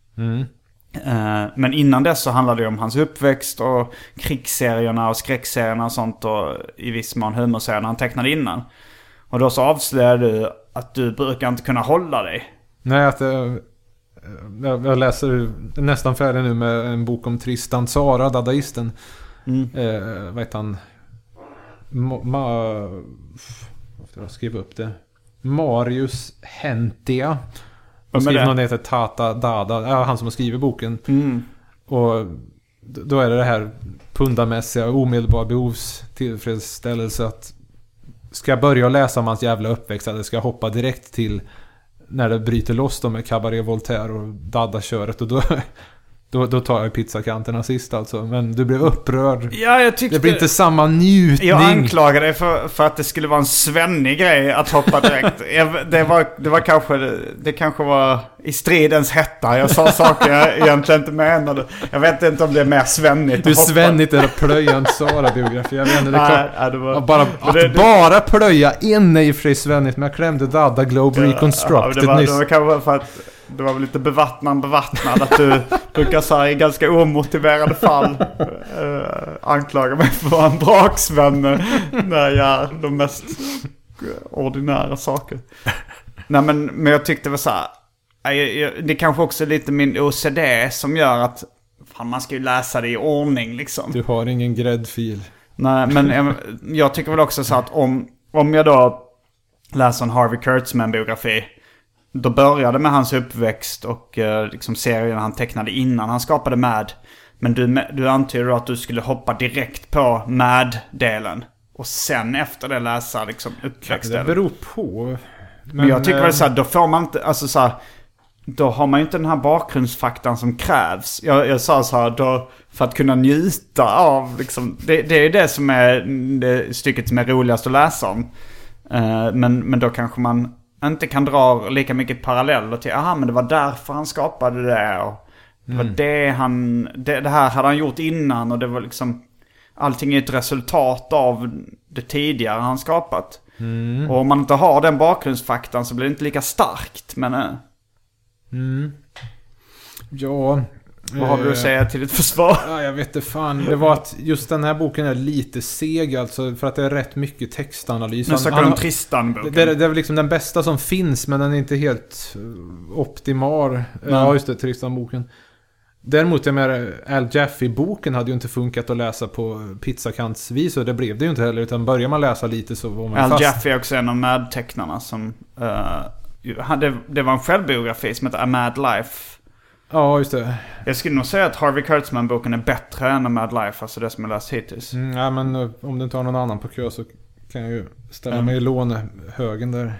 Speaker 4: Men innan dess så handlade det om hans uppväxt och krigsserierna och skräckserierna och sånt. Och i viss mån humorserierna han tecknade innan. Och då så avslöjade du att du brukar inte kunna hålla dig.
Speaker 5: Nej, att jag läser nästan färdig nu med en bok om Tristan Tzara, dadaisten. Vad heter han? Jag skriver upp det. Marius Hentia. Och skriver någon heter Tata Dada. Han som har skrivit boken. Och då är det här pundamässiga omedelbara behovstillfredsställelse att ska jag börja läsa om hans jävla uppväxt eller ska jag hoppa direkt till när det bryter loss då med Cabaret Voltaire och Dada-köret, och då tar jag pizzakanterna sist alltså. Men du blev upprörd. Ja, jag tyckte... Det blir inte samma njutning.
Speaker 4: Jag anklagade dig för att det skulle vara en svennig grej att hoppa direkt. Det kanske var i stridens hetta. Jag sa saker jag egentligen inte menade. Jag vet inte om det är mer svennigt.
Speaker 5: Du är svennigt eller plöja en Sara-biografi. Jag vet inte, bara plöja in i och för sig svennigt. Men jag klämde Dada Globe Reconstructed nyss.
Speaker 4: Det var kanske för att Det var väl lite bevattnad att du brukar säga i ganska omotiverade fall anklaga mig för att vara en braksvän när jag gör de mest ordinära saker. Nej, men jag tyckte det var så här. Det kanske också är lite min OCD som gör att fan, man ska ju läsa det i ordning liksom.
Speaker 5: Du har ingen gräddfil.
Speaker 4: Nej, men jag tycker väl också så att om jag då läser en Harvey Kurtzman-biografi, då började med hans uppväxt och liksom serien han tecknade innan han skapade Mad. Men du antyder då att du skulle hoppa direkt på Mad-delen och sen efter det läsa liksom uppväxtdelen.
Speaker 5: Det beror på.
Speaker 4: Men jag tycker väl så här, då får man inte, alltså så här, då har man ju inte den här bakgrundsfaktan som krävs. Jag sa så här, då, för att kunna njuta av liksom, det är ju det som är det stycket som är roligast att läsa om. Men då kanske man inte kan dra lika mycket paralleller till, men det var därför han skapade det och det var det här hade han gjort innan och det var liksom, allting är ett resultat av det tidigare han skapat. Och om man inte har den bakgrundsfaktan så blir det inte lika starkt, men
Speaker 5: ja.
Speaker 4: Vad har du att säga till ditt försvar?
Speaker 5: Ja, jag vet inte fan. Det var att just den här boken är lite seg alltså, för att det är rätt mycket textanalys.
Speaker 4: Nu snackar du om Tristan-boken.
Speaker 5: Det är väl liksom den bästa som finns, men den är inte helt optimal. Ja, just det, Tristan-boken. Däremot med Al Jaffe-boken hade ju inte funkat att läsa på pizzakantsvis, och det blev det ju inte heller, utan börjar man läsa lite så var man
Speaker 4: Al
Speaker 5: fast.
Speaker 4: Jaffe är också en av Mad-tecknarna som det var en självbiografi som heter A Mad Life.
Speaker 5: Ja, just det.
Speaker 4: Jag skulle nog säga att Harvey Kurtzman-boken är bättre än A Mad Life, alltså det som jag läst hittills.
Speaker 5: Ja, men om du inte har någon annan på kö så kan jag ju ställa mig i lånehögen där.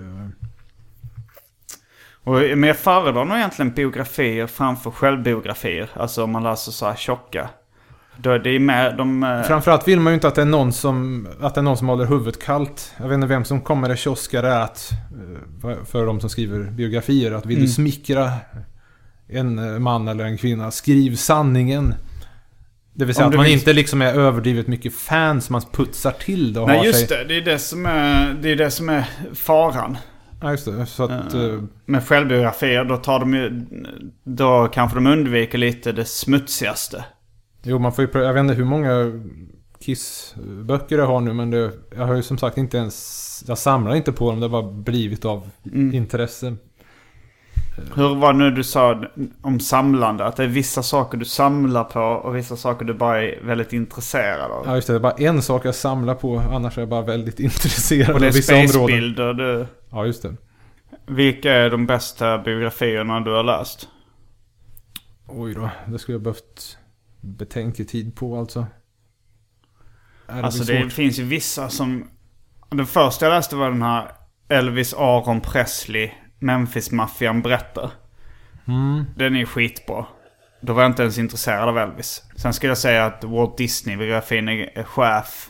Speaker 4: Men jag föredrar nog egentligen biografier framför självbiografier. Alltså om man läser så här tjocka. Då är det ju med
Speaker 5: Framförallt vill man ju inte att det är någon som håller huvudet kallt. Jag vet inte vem som kommer det kioskare att för de som skriver biografier, att vill du smickra en man eller en kvinna, skriv sanningen. Det vill säga att man inte liksom är överdrivet mycket fans, man putsar till det och
Speaker 4: nej, just det. Det är det som är faran.
Speaker 5: Ja, just det. Så att,
Speaker 4: med självbiografier då kanske de undviker lite det smutsigaste.
Speaker 5: Jo, man får ju jag vet inte hur många Kiss-böcker jag har nu, men jag har ju som sagt inte ens, jag samlar inte på dem, det har bara blivit av intresse.
Speaker 4: Hur var det nu du sa om samlande? Att det är vissa saker du samlar på och vissa saker du bara är väldigt intresserad av.
Speaker 5: Ja, just det. Det är bara en sak jag samlar på, annars är jag bara väldigt intresserad
Speaker 4: av vissa områden. Och det är spacebilder du...
Speaker 5: Ja, just det.
Speaker 4: Vilka är de bästa biografierna du har läst?
Speaker 5: Oj då, det skulle jag behövt betänketid på alltså.
Speaker 4: Alltså det finns ju vissa som... Den första jag läste var den här Elvis Aaron Presley, Memphis-maffian berättar. Den är skitbra. Då var jag inte ens intresserad av Elvis. Sen skulle jag säga att Walt Disney-biografin är chef.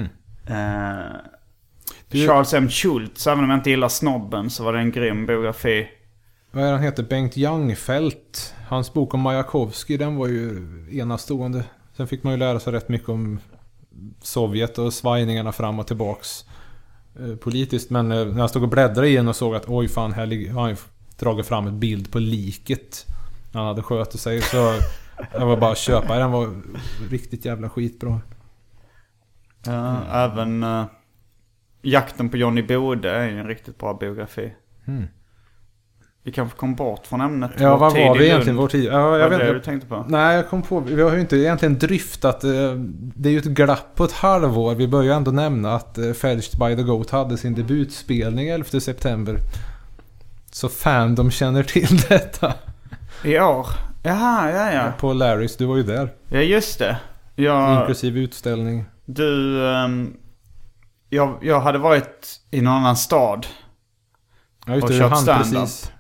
Speaker 4: Charles M. Schultz, även om jag inte gillar snobben, så var det en grym biografi.
Speaker 5: Vad är han heter? Bengt Jangfelt. Hans bok om Majakovskij, den var ju enastående. Sen fick man ju lära sig rätt mycket om Sovjet och svajningarna fram och tillbaks politiskt. Men när jag stod och bläddrade igen och såg att oj fan, här har han dragit fram en bild på liket han hade skjutit sig, så jag var bara att köpa. Den var riktigt jävla skitbra.
Speaker 4: Även Jakten på Johnny Bode är en riktigt bra biografi. Vi kanske kom bort från ämnet.
Speaker 5: Ja, vad var vi egentligen? Vår tid? Ja, jag vet inte.
Speaker 4: Du tänkte på?
Speaker 5: Nej, jag kom på. Vi har ju inte egentligen dryftat. Det är ju ett glapp på ett halvår. Vi börjar ändå nämna att Fetched by the Goat hade sin debutspelning 11 september. Så de känner till detta.
Speaker 4: I år? Jaha, ja.
Speaker 5: På Larrys, du var ju där.
Speaker 4: Ja, just det.
Speaker 5: Inklusive utställning.
Speaker 4: Du... Jag hade varit i någon annan stad.
Speaker 5: Ja, just det,
Speaker 4: och kört stand-up. Precis.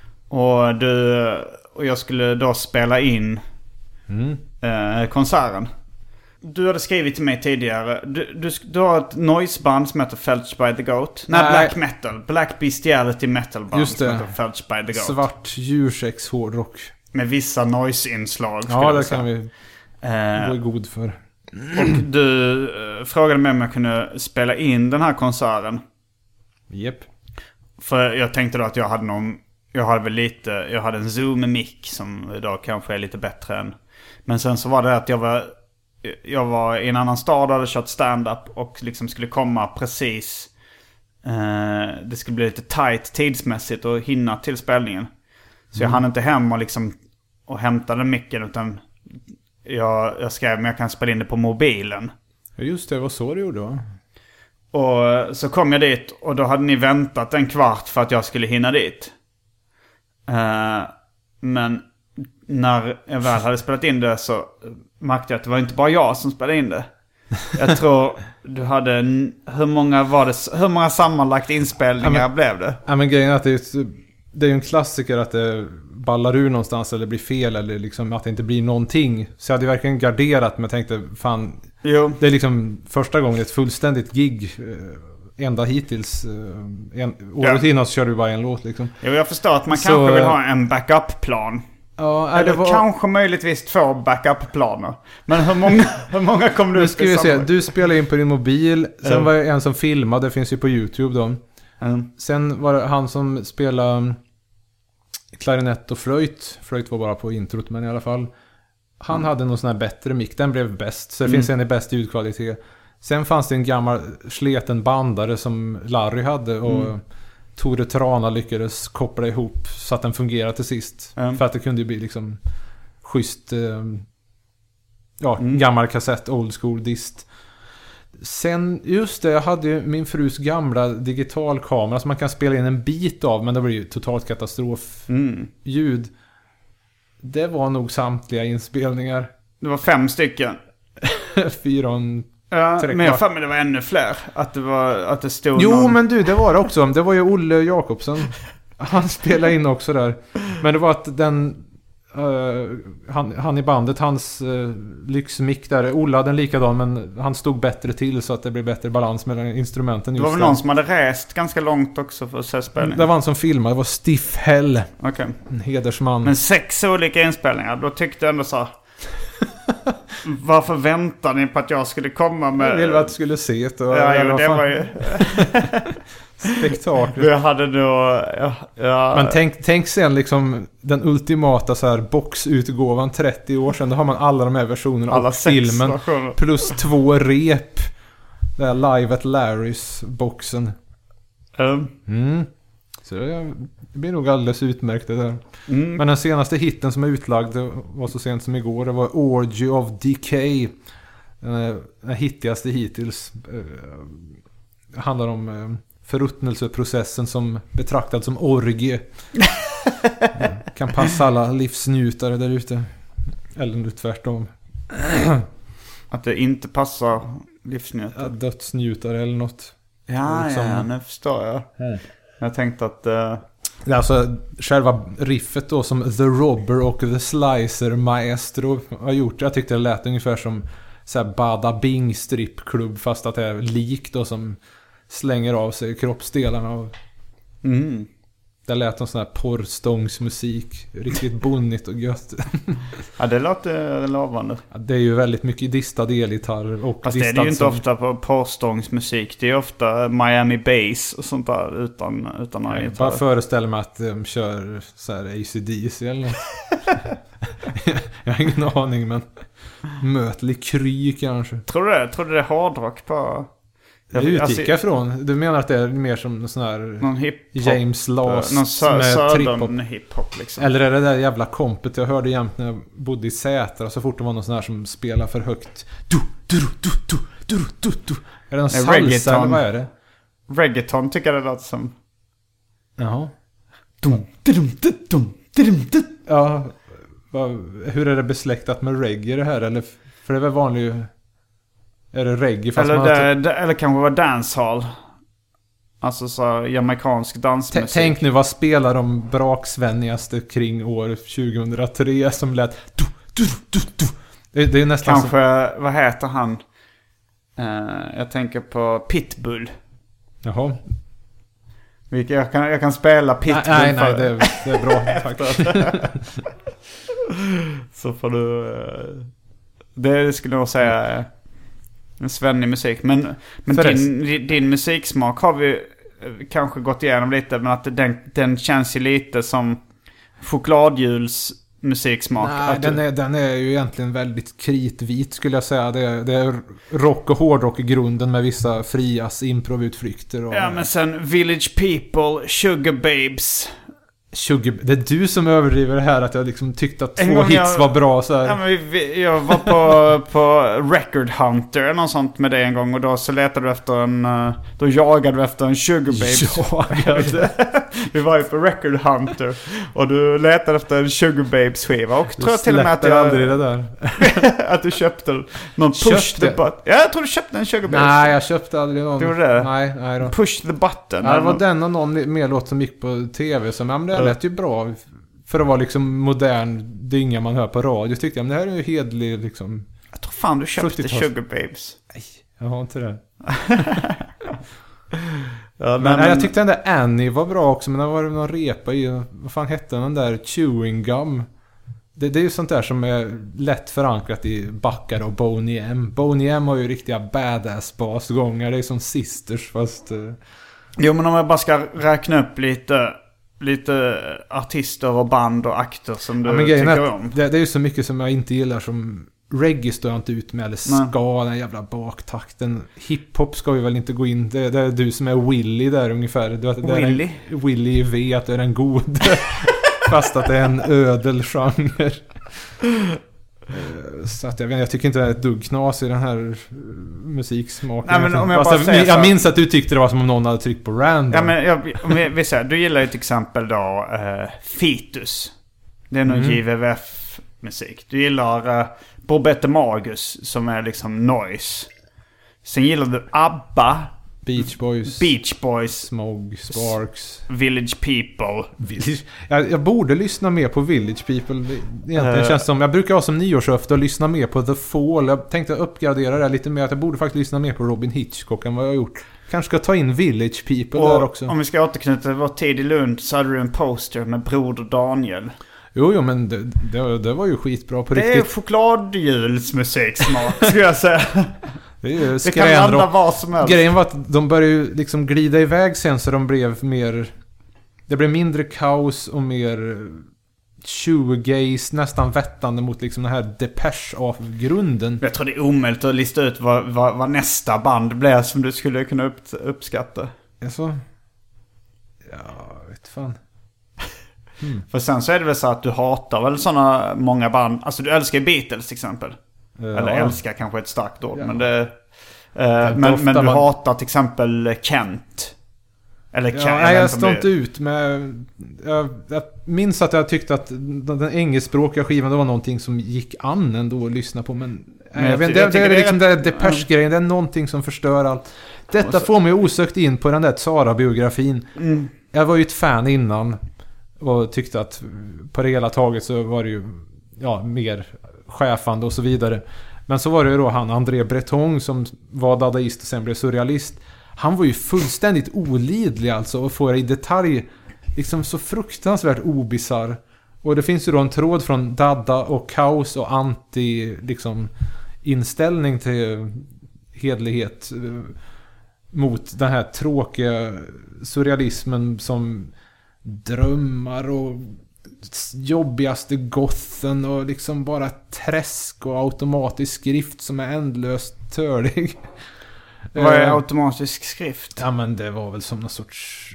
Speaker 4: Och jag skulle då spela in konserten. Du hade skrivit till mig tidigare. Du har ett noiseband som heter Fetched by the Goat. Nej, black metal. Black bestiality metal band.
Speaker 5: Just det.
Speaker 4: Som heter Fetched by the Goat.
Speaker 5: Svart djursex hårdrock.
Speaker 4: Med vissa noise-inslag.
Speaker 5: Ja, det kan vi gå god för.
Speaker 4: Och du frågade mig om jag kunde spela in den här konserten.
Speaker 5: Japp.
Speaker 4: För jag tänkte då att jag hade någon jag hade en Zoom-mic som idag kanske är lite bättre än. Men sen så var det att jag var i en annan stad och hade kört stand-up och liksom skulle komma precis. Det skulle bli lite tight tidsmässigt och hinna till spelningen. Så jag hann inte hem och hämtade micken, utan jag skrev men jag kan spela in det på mobilen.
Speaker 5: Ja, just det, vad så du gjorde va?
Speaker 4: Och så kom jag dit och då hade ni väntat en kvart för att jag skulle hinna dit. Men när jag väl hade spelat in det så märkte jag att det var inte bara jag som spelade in det. Jag tror du hade hur många sammanlagt inspelningar blev det?
Speaker 5: Ja, men grejen är att det är ju en klassiker att det ballar ur någonstans eller blir fel eller liksom att det inte blir någonting. Så jag hade verkligen garderat, men jag tänkte fan, det är liksom första gången ett fullständigt gig, enda hittills. Året innan så körde vi bara en låt liksom.
Speaker 4: Jo, jag förstår att man kanske vill ha en backup-plan.
Speaker 5: Ja,
Speaker 4: eller kanske möjligtvis 2 backup-planer. Men hur många kom du
Speaker 5: ska vi se, du spelade in på din mobil. Sen var det en som filmade, det finns ju på YouTube då. Sen var det han som spelade klarinett och flöjt. Flöjt var bara på introt, men i alla fall. Han hade någon sån här bättre mick, den blev bäst. Så det finns en i bäst ljudkvalitet. Sen fanns det en gammal sleten bandare som Larry hade och Tore Trana lyckades koppla ihop så att den fungerade till sist. För att det kunde ju bli liksom schysst gammal kassett, old school dist. Sen, just det, jag hade ju min frus gamla digitalkamera som man kan spela in en bit av, men det var ju totalt katastrof ljud. Det var nog samtliga inspelningar.
Speaker 4: Det var 5 stycken.
Speaker 5: 4.
Speaker 4: Men jag fan, men det var ännu fler. Att det stod
Speaker 5: men du, det var det också. Det var ju Olle Jakobsen. Han spelade in också där. Men det var att han i bandet, hans lyxmick där, Olle hade en likadan, men han stod bättre till så att det blev bättre balans mellan instrumenten.
Speaker 4: Det var väl någon som hade rest ganska långt också för att se spelning.
Speaker 5: Det var han som filmade, det var Stiff Hell.
Speaker 4: Okay.
Speaker 5: En hedersman.
Speaker 4: Men 6 olika inspelningar, då tyckte jag ändå så. Varför väntar ni på att jag skulle komma med...
Speaker 5: Jag ville att du skulle se det.
Speaker 4: Det var ju...
Speaker 5: spektakel.
Speaker 4: Vi hade då...
Speaker 5: Men tänk sen liksom den ultimata så här boxutgåvan 30 år sedan. Då har man alla de här versionerna
Speaker 4: alla
Speaker 5: av filmen.
Speaker 4: versioner.
Speaker 5: Plus 2 rep. Det här Live at Larrys boxen. Så det blir nog alldeles utmärkt det där. Men den senaste hitten som är utlagd var så sent som igår. Det var Orgy of Decay. Den hittigaste hittills. Handlar om förruttnelseprocessen som betraktad som orgie. Kan passa alla livsnjutare där ute. Eller nu tvärtom.
Speaker 4: Att det inte passar livsnjutare.
Speaker 5: Ja, dödsnjutare eller något.
Speaker 4: Ja, nu förstår jag. Jag tänkte att...
Speaker 5: Alltså själva riffet då som The Robber och The Slicer Maestro har gjort. Jag tyckte det lät ungefär som så här Bada Bing strippklubb, fast att det är lik då som slänger av sig kroppsdelarna av. Det lät som sån här porrstångsmusik. Riktigt bonnigt och gött.
Speaker 4: Ja, det låter lovande.
Speaker 5: Ja, det är ju väldigt mycket distad elgitarr. Och
Speaker 4: fast det är ju inte ofta på porrstångsmusik. Det är ofta Miami Bass och sånt där utan några gitarrer.
Speaker 5: Jag bara föreställer mig att de kör så här AC/DC eller något. Jag har ingen aning, men Mötley Crüe kanske.
Speaker 4: Tror du det är hårdrock på...
Speaker 5: Det utgick jag från. Du menar att det är mer som någon sån här
Speaker 4: någon hiphop,
Speaker 5: James Last
Speaker 4: någon
Speaker 5: södern
Speaker 4: hiphop liksom.
Speaker 5: Eller är det där jävla kompet jag hörde jämt när jag bodde i Sätra, så fort det var någon sån här som spelar för högt. Är det en salsa eller vad är det?
Speaker 4: Reggaeton tycker jag det låter som.
Speaker 5: Jaha. Ja, hur är det besläktat med reggae det här? Eller, för det är väl vanligt... Är det reggae fast
Speaker 4: eller kanske var dancehall. Alltså så jamaikansk dansmusik.
Speaker 5: Tänk nu, vad spelar de braksvännigaste kring år 2003 som lät Det är nästan
Speaker 4: kanske vad heter han? Jag tänker på Pitbull.
Speaker 5: Jaha.
Speaker 4: Jag kan spela Pitbull.
Speaker 5: Nej, det är bra faktiskt.
Speaker 4: Så får du det skulle jag nog säga en svennig musik. Men din musiksmak har vi kanske gått igenom lite, men att den känns ju lite som chokladhjuls musiksmak.
Speaker 5: Nej, den är ju egentligen väldigt kritvit skulle jag säga. Det är rock och hårdrock i grunden med vissa frias improvutflykter.
Speaker 4: Ja, men sen Village People, Sugar Babes.
Speaker 5: Det är du som överdriver det här att jag liksom tyckte att 2 hits var bra så här.
Speaker 4: Ja, men jag var på Record Hunter eller något sånt med det en gång, och då så letade du efter då jagade du efter en Sugar Babes. Vi var ju på Record Hunter och du letade efter en Sugar Babes skiva, och tror jag till och med att jag
Speaker 5: aldrig det där.
Speaker 4: att du köpte någon Push the Button. Ja, jag tror du köpte en Sugar Babes.
Speaker 5: Nej, jag köpte aldrig någon.
Speaker 4: Du gjorde det?
Speaker 5: Nej då.
Speaker 4: Push the Button.
Speaker 5: Ja, det var den och någon mer låt som gick på tv som det lät ju bra för att vara liksom modern dynga man hör på radio. Tyckte jag, men det här är ju hedlig liksom.
Speaker 4: Jag tror fan du köpte Sugar Babes.
Speaker 5: Nej, jag har inte det. Men jag tyckte den där Annie var bra också, men det var någon repa i, vad fan hette den där, Chewing Gum. Det är ju sånt där som är lätt förankrat i Backar och Boney M. Boney M har ju riktiga badass basgångar. Det är som Sisters fast...
Speaker 4: Jo, men om jag bara ska räkna upp lite artister och band och akter som du tycker om.
Speaker 5: Det är ju så mycket som jag inte gillar, som reggae står jag inte ut med, eller ska, den jävla baktakten. Hiphop ska vi väl inte gå in. Det är du som är Willy där ungefär.
Speaker 4: Willy?
Speaker 5: Willy V, att du är en god. Fast att det är en ödel genre. Så att jag tycker inte det är ett dugg knas i den här musiksmaken.
Speaker 4: Nej, men om jag
Speaker 5: minns att du tyckte det var som om någon hade tryckt på random.
Speaker 4: Ja, men vi säger, du gillar ju till exempel då Fetus. Det är någon JVVF-musik. Du gillar Bobette Magus som är liksom noise. Sen gillar du ABBA,
Speaker 5: Beach Boys, Smog, Sparks,
Speaker 4: Village People.
Speaker 5: Jag borde lyssna mer på Village People. Egentligen känns som, jag brukar ha som nyårsöfte att lyssna mer på The Fall. Jag tänkte uppgradera det lite mer, att jag borde faktiskt lyssna mer på Robin Hitchcock än vad jag har gjort. Kanske ska ta in Village People där också.
Speaker 4: Om vi ska återknyta till vår tid i Lund, så hade du en poster med Broder Daniel.
Speaker 5: Jo, men det var ju skitbra på riktigt.
Speaker 4: Det är chokladhjulsmusik smak, skulle jag säga.
Speaker 5: Det
Speaker 4: kan landa vad som helst.
Speaker 5: Grejen var att de började ju liksom glida iväg sen, så de blev mer... Det blev mindre kaos och mer shoegaze, nästan vettande mot liksom den här Depeche-avgrunden.
Speaker 4: Jag tror det är omöjligt att lista ut vad nästa band blev som du skulle kunna uppskatta.
Speaker 5: Alltså, ja, vet fan.
Speaker 4: För sen så är det väl så att du hatar väl såna många band. Alltså du älskar Beatles till exempel. Eller älskar kanske ett starkt ord. Ja. Men det men du hatar till exempel Kent. Eller Kent.
Speaker 5: Nej, jag står inte ut med... Jag minns att jag tyckte att den engelskspråkiga skivan, det var någonting som gick an ändå att lyssna på. Men jag vet, det är liksom den Depeche-grejen. Det är någonting som förstör allt. Detta får mig osökt in på den där Zara-biografin. Jag var ju ett fan innan och tyckte att på det hela taget så var det ju mer chefande och så vidare. Men så var det ju då han André Breton som var dadaist och sen blev surrealist. Han var ju fullständigt olidlig alltså, och får i detalj liksom så fruktansvärt obisarr. Och det finns ju då en tråd från dada och kaos och anti liksom inställning till hedlighet mot den här tråkiga surrealismen som drömmar och jobbigaste gothen och liksom bara träsk och automatisk skrift som är ändlöst törlig.
Speaker 4: Vad är automatisk skrift?
Speaker 5: Ja, men det var väl som någon sorts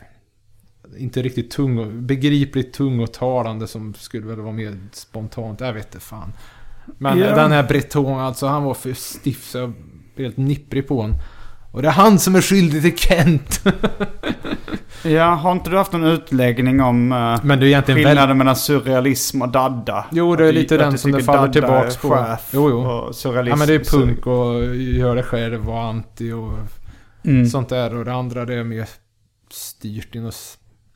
Speaker 5: inte riktigt begripligt tung och talande som skulle väl vara mer spontant. Jag vet inte fan. Men den här Breton, alltså han var för stiff så jag blev helt nipprig på honom. Och det är han som är skyldig till Kent.
Speaker 4: Ja, har inte du haft någon utläggning om
Speaker 5: men det är egentligen
Speaker 4: skillnaden mellan surrealism och dadda?
Speaker 5: Jo, det är lite den som det faller tillbaks på. Jo.
Speaker 4: Och surrealism.
Speaker 5: Ja, men det är punk och gör det själv och anti och sånt där. Och det andra, det är mer styrt in oss.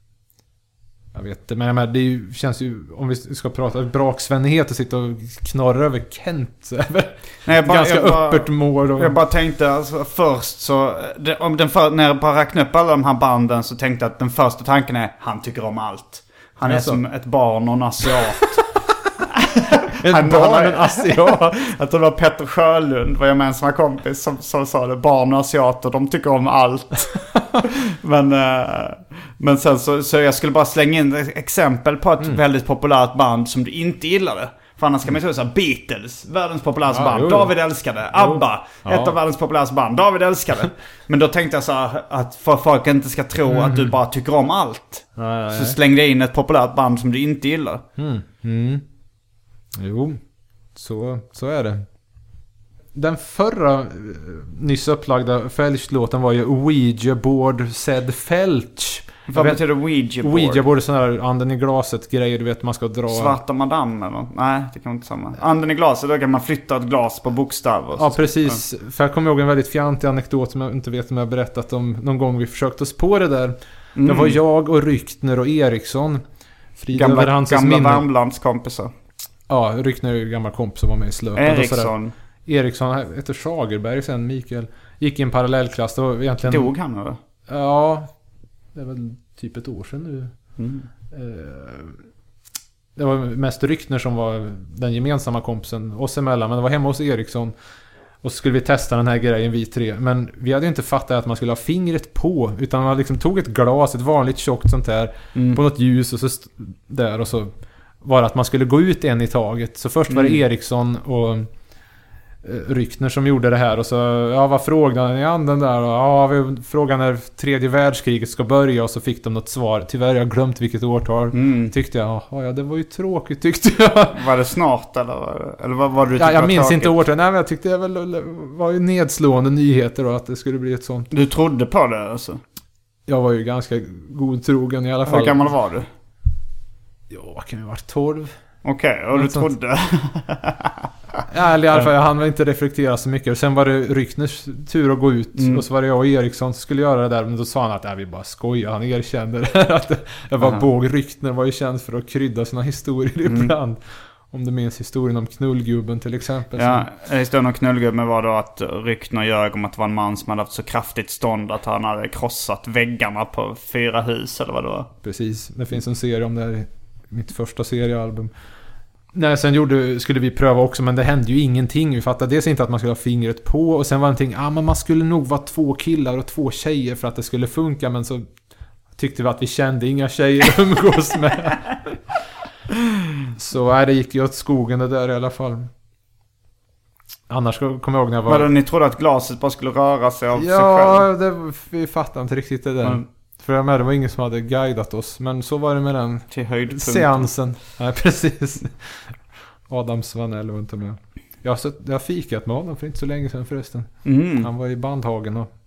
Speaker 5: Jag vet inte, men det känns ju, om vi ska prata braksvänlighet och sitta och knorra över Kent så är det ganska öppet mål.
Speaker 4: Jag bara tänkte, alltså, först så när jag bara räknade upp alla de här banden så tänkte jag att den första tanken är han tycker om allt. Han är som ett barn och en asiat.
Speaker 5: barn, en asiat.
Speaker 4: Jag tror det var Petter Sjölund, var gemensamma kompis, som sa det. Barn och asiater, de tycker om allt. men sen så jag skulle bara slänga in ett exempel på ett väldigt populärt band som du inte gillade. För annars kan man säga så här: Beatles, världens populäraste band.
Speaker 5: Jo.
Speaker 4: David älskade. ABBA, ett av världens populäraste band. David älskade. Men då tänkte jag så här, att för folk inte ska tro att du bara tycker om allt. Så slängde jag in ett populärt band som du inte gillar.
Speaker 5: Jo, så är det. Den förra nyss upplagda Felch-låten var ju Ouija Board Said Felch.
Speaker 4: Vad betyder Ouija board?
Speaker 5: Ouija board är sån här anden i glaset grejer, du vet, man ska dra...
Speaker 4: Svarta madame eller något? Nej, det kan inte samma. Anden i glaset, då kan man flytta ett glas på bokstäver.
Speaker 5: Ja, precis. För jag kommer ihåg en väldigt fjantig anekdot som jag inte vet om jag har berättat om någon gång vi försökte oss på det där. Det var jag och Ryktner och Eriksson.
Speaker 4: Gamla Värmlandskompisar.
Speaker 5: Ja, Ryktner är ju gammal kompis som var med i slöpen. Eriksson heter Schagerberg sen, Mikael. Gick i en parallellklass. Det var egentligen...
Speaker 4: Dog han eller?
Speaker 5: Ja, det är väl typ ett år sedan nu. Det var mest Ryktner som var den gemensamma kompisen oss emellan. Men det var hemma hos Eriksson. Och så skulle vi testa den här grejen, vi tre. Men vi hade inte fattat att man skulle ha fingret på. Utan man liksom tog ett glas, ett vanligt tjockt sånt här. På något ljus och så där. Och så var det att man skulle gå ut en i taget. Så först var det Eriksson och Ryktner som gjorde det här. Och så, vad frågade ni anden där? Och, vi frågade när tredje världskriget ska börja. Och så fick de något svar. Tyvärr, jag glömt vilket årtal. Tyckte jag, det var ju tråkigt, tyckte jag.
Speaker 4: Var det snart eller vad var det?
Speaker 5: Jag minns inte årtal. Nej, men jag tyckte det var ju nedslående nyheter då, att det skulle bli ett sånt.
Speaker 4: Du trodde på det alltså? Jag
Speaker 5: var ju ganska godtrogen i alla fall.
Speaker 4: Hur gammal var du?
Speaker 5: Ja, kan ju vara 12.
Speaker 4: Okej, och du trodde?
Speaker 5: Ja, i alla fall, han var inte reflektera så mycket. Och sen var det Ryktners tur att gå ut. Och så var det jag och Eriksson som skulle göra det där. Men då sa han att vi bara skojar. Han erkände att jag var båg. Ryktner var ju känd för att krydda sina historier ibland. Om du minns historien om knullgubben till exempel.
Speaker 4: Ja, historien om knullgubben var då att Ryktner ljög om att det var en man som hade haft så kraftigt stånd att han hade krossat väggarna på 4 hus eller vad det var.
Speaker 5: Precis, det finns en serie om det här i mitt första seriealbum. Nej, sen skulle vi pröva också, men det hände ju ingenting. Vi fattade dels inte att man skulle ha fingret på. Och sen var det någonting, men man skulle nog vara 2 killar och 2 tjejer för att det skulle funka. Men så tyckte vi att vi kände inga tjejer att umgås med. Så det gick ju åt skogen det där i alla fall. Annars kommer jag ihåg när jag var...
Speaker 4: Men ni trodde att glaset bara skulle röra sig av sig själv?
Speaker 5: Ja, vi fattade inte riktigt det där. För det var ingen som hade guidat oss. Men så var det med den
Speaker 4: till
Speaker 5: seansen. Nej, precis. Adam Svanell var inte med. Jag har fikat med honom för inte så länge sedan förresten. Han var i Bandhagen och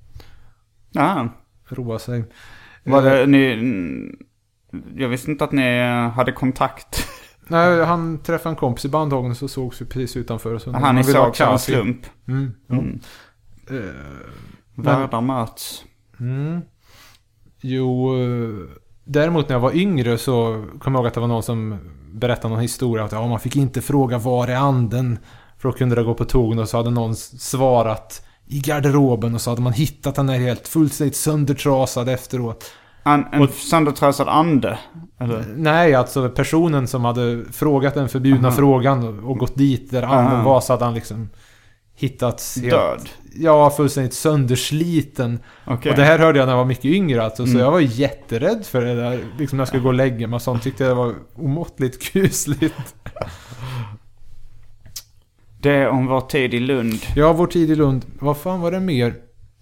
Speaker 5: roade sig.
Speaker 4: Var det jag visste inte att ni hade kontakt.
Speaker 5: Nej, han träffade en kompis i Bandhagen, så sågs vi precis utanför. Så
Speaker 4: han såg som en slump. Världar möts.
Speaker 5: Jo, däremot när jag var yngre så kom jag ihåg att det var någon som berättade någon historia att man fick inte fråga var är anden, för då kunde det gå på tågen. Och så hade någon svarat i garderoben och så hade man hittat den här helt fullständigt söndertrasad efteråt.
Speaker 4: En söndertrasad ande? Eller?
Speaker 5: Nej, alltså personen som hade frågat den förbjudna frågan och gått dit där anden var, så hade han liksom hittats helt,
Speaker 4: död?
Speaker 5: Ja, fullständigt söndersliten.
Speaker 4: Okay.
Speaker 5: Och det här hörde jag när jag var mycket yngre alltså, så jag var jätterädd för det där, liksom när jag skulle gå och lägga mig. Sånt tyckte jag var omåttligt kusligt.
Speaker 4: Det är om vår tid i Lund.
Speaker 5: Ja, vår tid i Lund. Vad fan var det mer?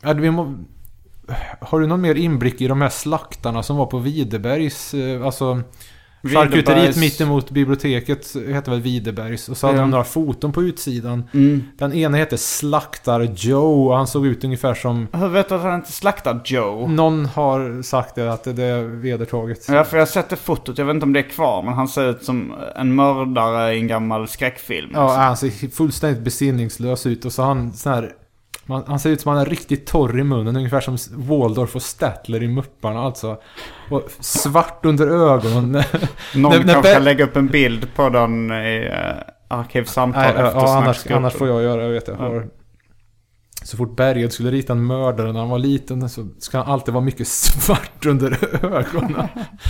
Speaker 5: Har du någon mer inblick i de här slaktarna som var på Widerbergs, alltså charkuteriet mitt emot biblioteket heter väl Widerbergs, och så hade de några foton på utsidan. Den ena heter Slaktar Joe och han såg ut ungefär som...
Speaker 4: Hur vet du att han inte slaktar Joe?
Speaker 5: Någon har sagt det, att det är vedertaget.
Speaker 4: Ja, för jag har sett det fotot, jag vet inte om det är kvar, men han ser ut som en mördare i en gammal skräckfilm.
Speaker 5: Ja, han ser fullständigt besinningslös ut, och så han sån här... Han ser ut som han är riktigt torr i munnen, ungefär som Waldorf och Statler i Mupparna alltså. Och svart under ögonen.
Speaker 4: Någon kanske kan lägga upp en bild på den i arkivsamtal efter
Speaker 5: annars får jag göra, jag vet jag har. Så fort Berghed skulle rita en mördare när han var liten, så ska han alltid vara mycket svart under ögonen.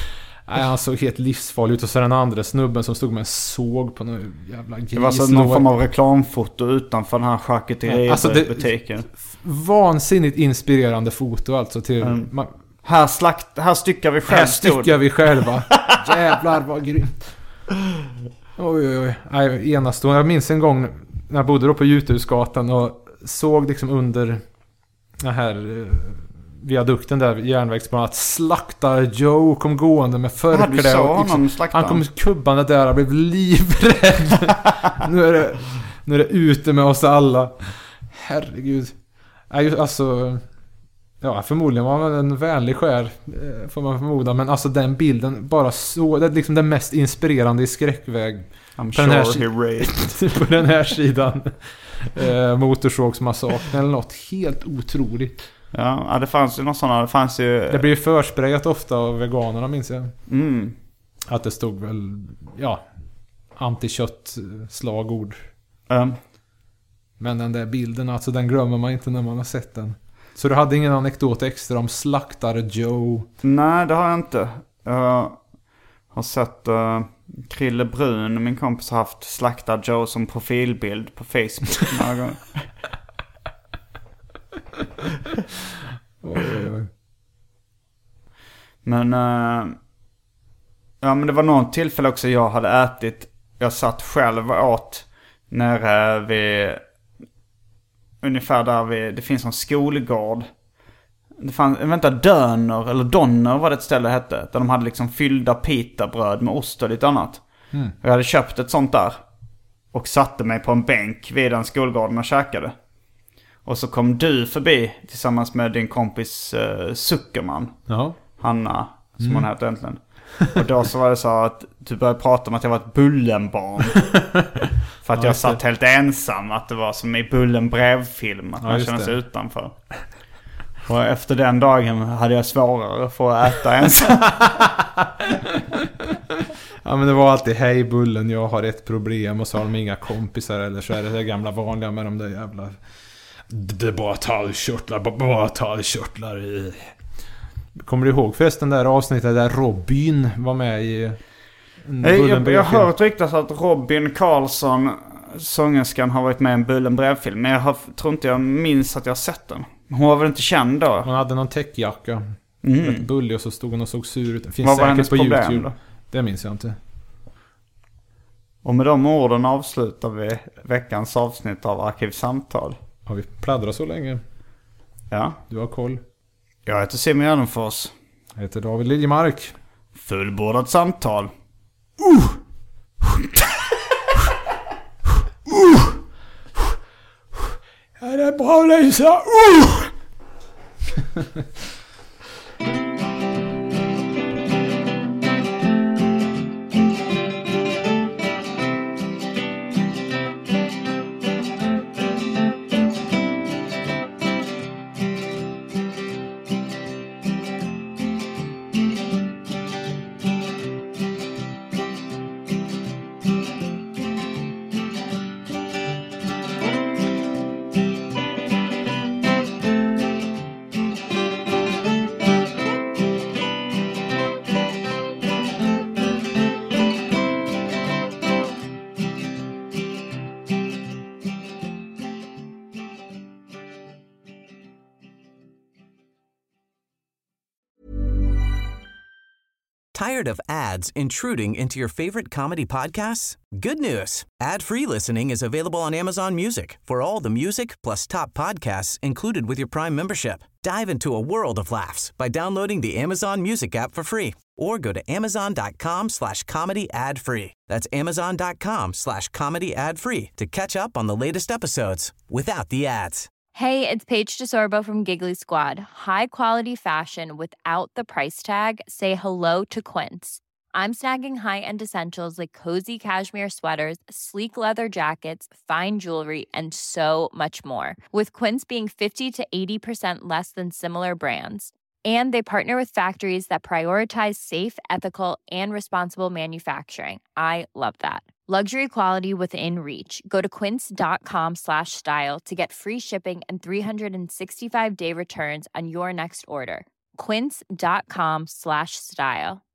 Speaker 5: Nej, han såg helt livsfarlig ut. Och så den andra snubben som stod med en såg på någon jävla gris.
Speaker 4: Det var så någon form av reklamfoto utanför den här charkuteributiken.
Speaker 5: Vansinnigt inspirerande foto alltså till...
Speaker 4: Här styckar vi själva.
Speaker 5: Här styckar vi själva. Jävlar vad grymt. Oj. Nej, enastående. Jag minns en gång när jag bodde då på Juthusgatan och såg liksom under den här viadukten där, järnvägsbanan, att Slaktar Joe kom gående med förkläde. Han kom kubbande där och blev livrädd. nu är det ute med oss alla. Herregud. Alltså... Ja, förmodligen var han en vänlig skär, får man förmoda. Men alltså den bilden, bara så... Det är liksom den mest inspirerande i skräckväg.
Speaker 4: I'm sure he raped.
Speaker 5: På den här sidan. Motorsågsmassakern eller något. Helt otroligt.
Speaker 4: Ja, det fanns ju något sådana.
Speaker 5: Det blir ju försprayat ofta av veganerna, minns jag.
Speaker 4: Mm.
Speaker 5: Att det stod väl... Ja, antikött slagord. Men den där bilden, alltså den glömmer man inte när man har sett den. Så du hade ingen anekdot extra om Slaktare Joe?
Speaker 4: Nej, det har jag inte. Jag har sett Krille Brun, min kompis, har haft Slaktare Joe som profilbild på Facebook några gånger.
Speaker 5: Oj.
Speaker 4: Men men det var något tillfälle också jag hade ätit. Jag satt själv och åt nere vid... Ungefär där det finns en skolgård. Det fanns, Döner eller Donner var det ett ställe hette. Där de hade liksom fyllda pitabröd med ost och lite annat. Jag hade köpt ett sånt där. Och satte mig på en bänk vid den skolgården och käkade. Och så kom du förbi tillsammans med din kompis Zuckerman.
Speaker 5: Ja.
Speaker 4: Hanna, som hon heter egentligen. Och då så var det så att du började prata om att jag var ett Bullenbarn. För att jag satt helt ensam. Att det var som i Bullen brevfilm. Att man känner sig utanför. Och efter den dagen hade jag svårare för att äta ensam.
Speaker 5: Ja, men det var alltid: hej Bullen, jag har ett problem. Och så har de inga kompisar. Eller så är det gamla vanliga med de där jävla...
Speaker 6: Det är bara talkörtlar i...
Speaker 5: Kommer du ihåg förresten där avsnittet där Robin var med i...
Speaker 4: Jag har hört ryktas att Robin Karlsson, sångerskan, har varit med i en Bullen brevfilm. Men tror inte jag minns att jag har sett den. Hon var väl inte känd då?
Speaker 5: Hon hade någon täckjacka. Rätt bullig, och så stod hon och såg sur ut. Finns
Speaker 4: vad var
Speaker 5: säkert
Speaker 4: hennes
Speaker 5: på
Speaker 4: problem
Speaker 5: YouTube
Speaker 4: då?
Speaker 5: Det minns jag inte.
Speaker 4: Och med de orden avslutar vi veckans avsnitt av Arkivsamtal.
Speaker 5: Har vi pladdrat så länge?
Speaker 4: Ja.
Speaker 5: Du har koll.
Speaker 4: Jag heter Simon Gärdenfors.
Speaker 5: Jag heter David Liljemark.
Speaker 4: Fullbordat samtal.
Speaker 6: Ja, det är bra Lisa.
Speaker 1: Tired of ads intruding into your favorite comedy podcasts? Good news. Ad-free listening is available on Amazon Music for all the music plus top podcasts included with your Prime membership. Dive into a world of laughs by downloading the Amazon Music app for free or go to amazon.com/comedy ad-free. That's amazon.com/comedy ad-free to catch up on the latest episodes without the ads.
Speaker 9: Hey, it's Paige DeSorbo from Giggly Squad. High quality fashion without the price tag. Say hello to Quince. I'm snagging high-end essentials like cozy cashmere sweaters, sleek leather jackets, fine jewelry, and so much more. With Quince being 50 to 80% less than similar brands. And they partner with factories that prioritize safe, ethical, and responsible manufacturing. I love that. Luxury quality within reach. Go to quince.com/style to get free shipping and 365-day returns on your next order. Quince.com/style.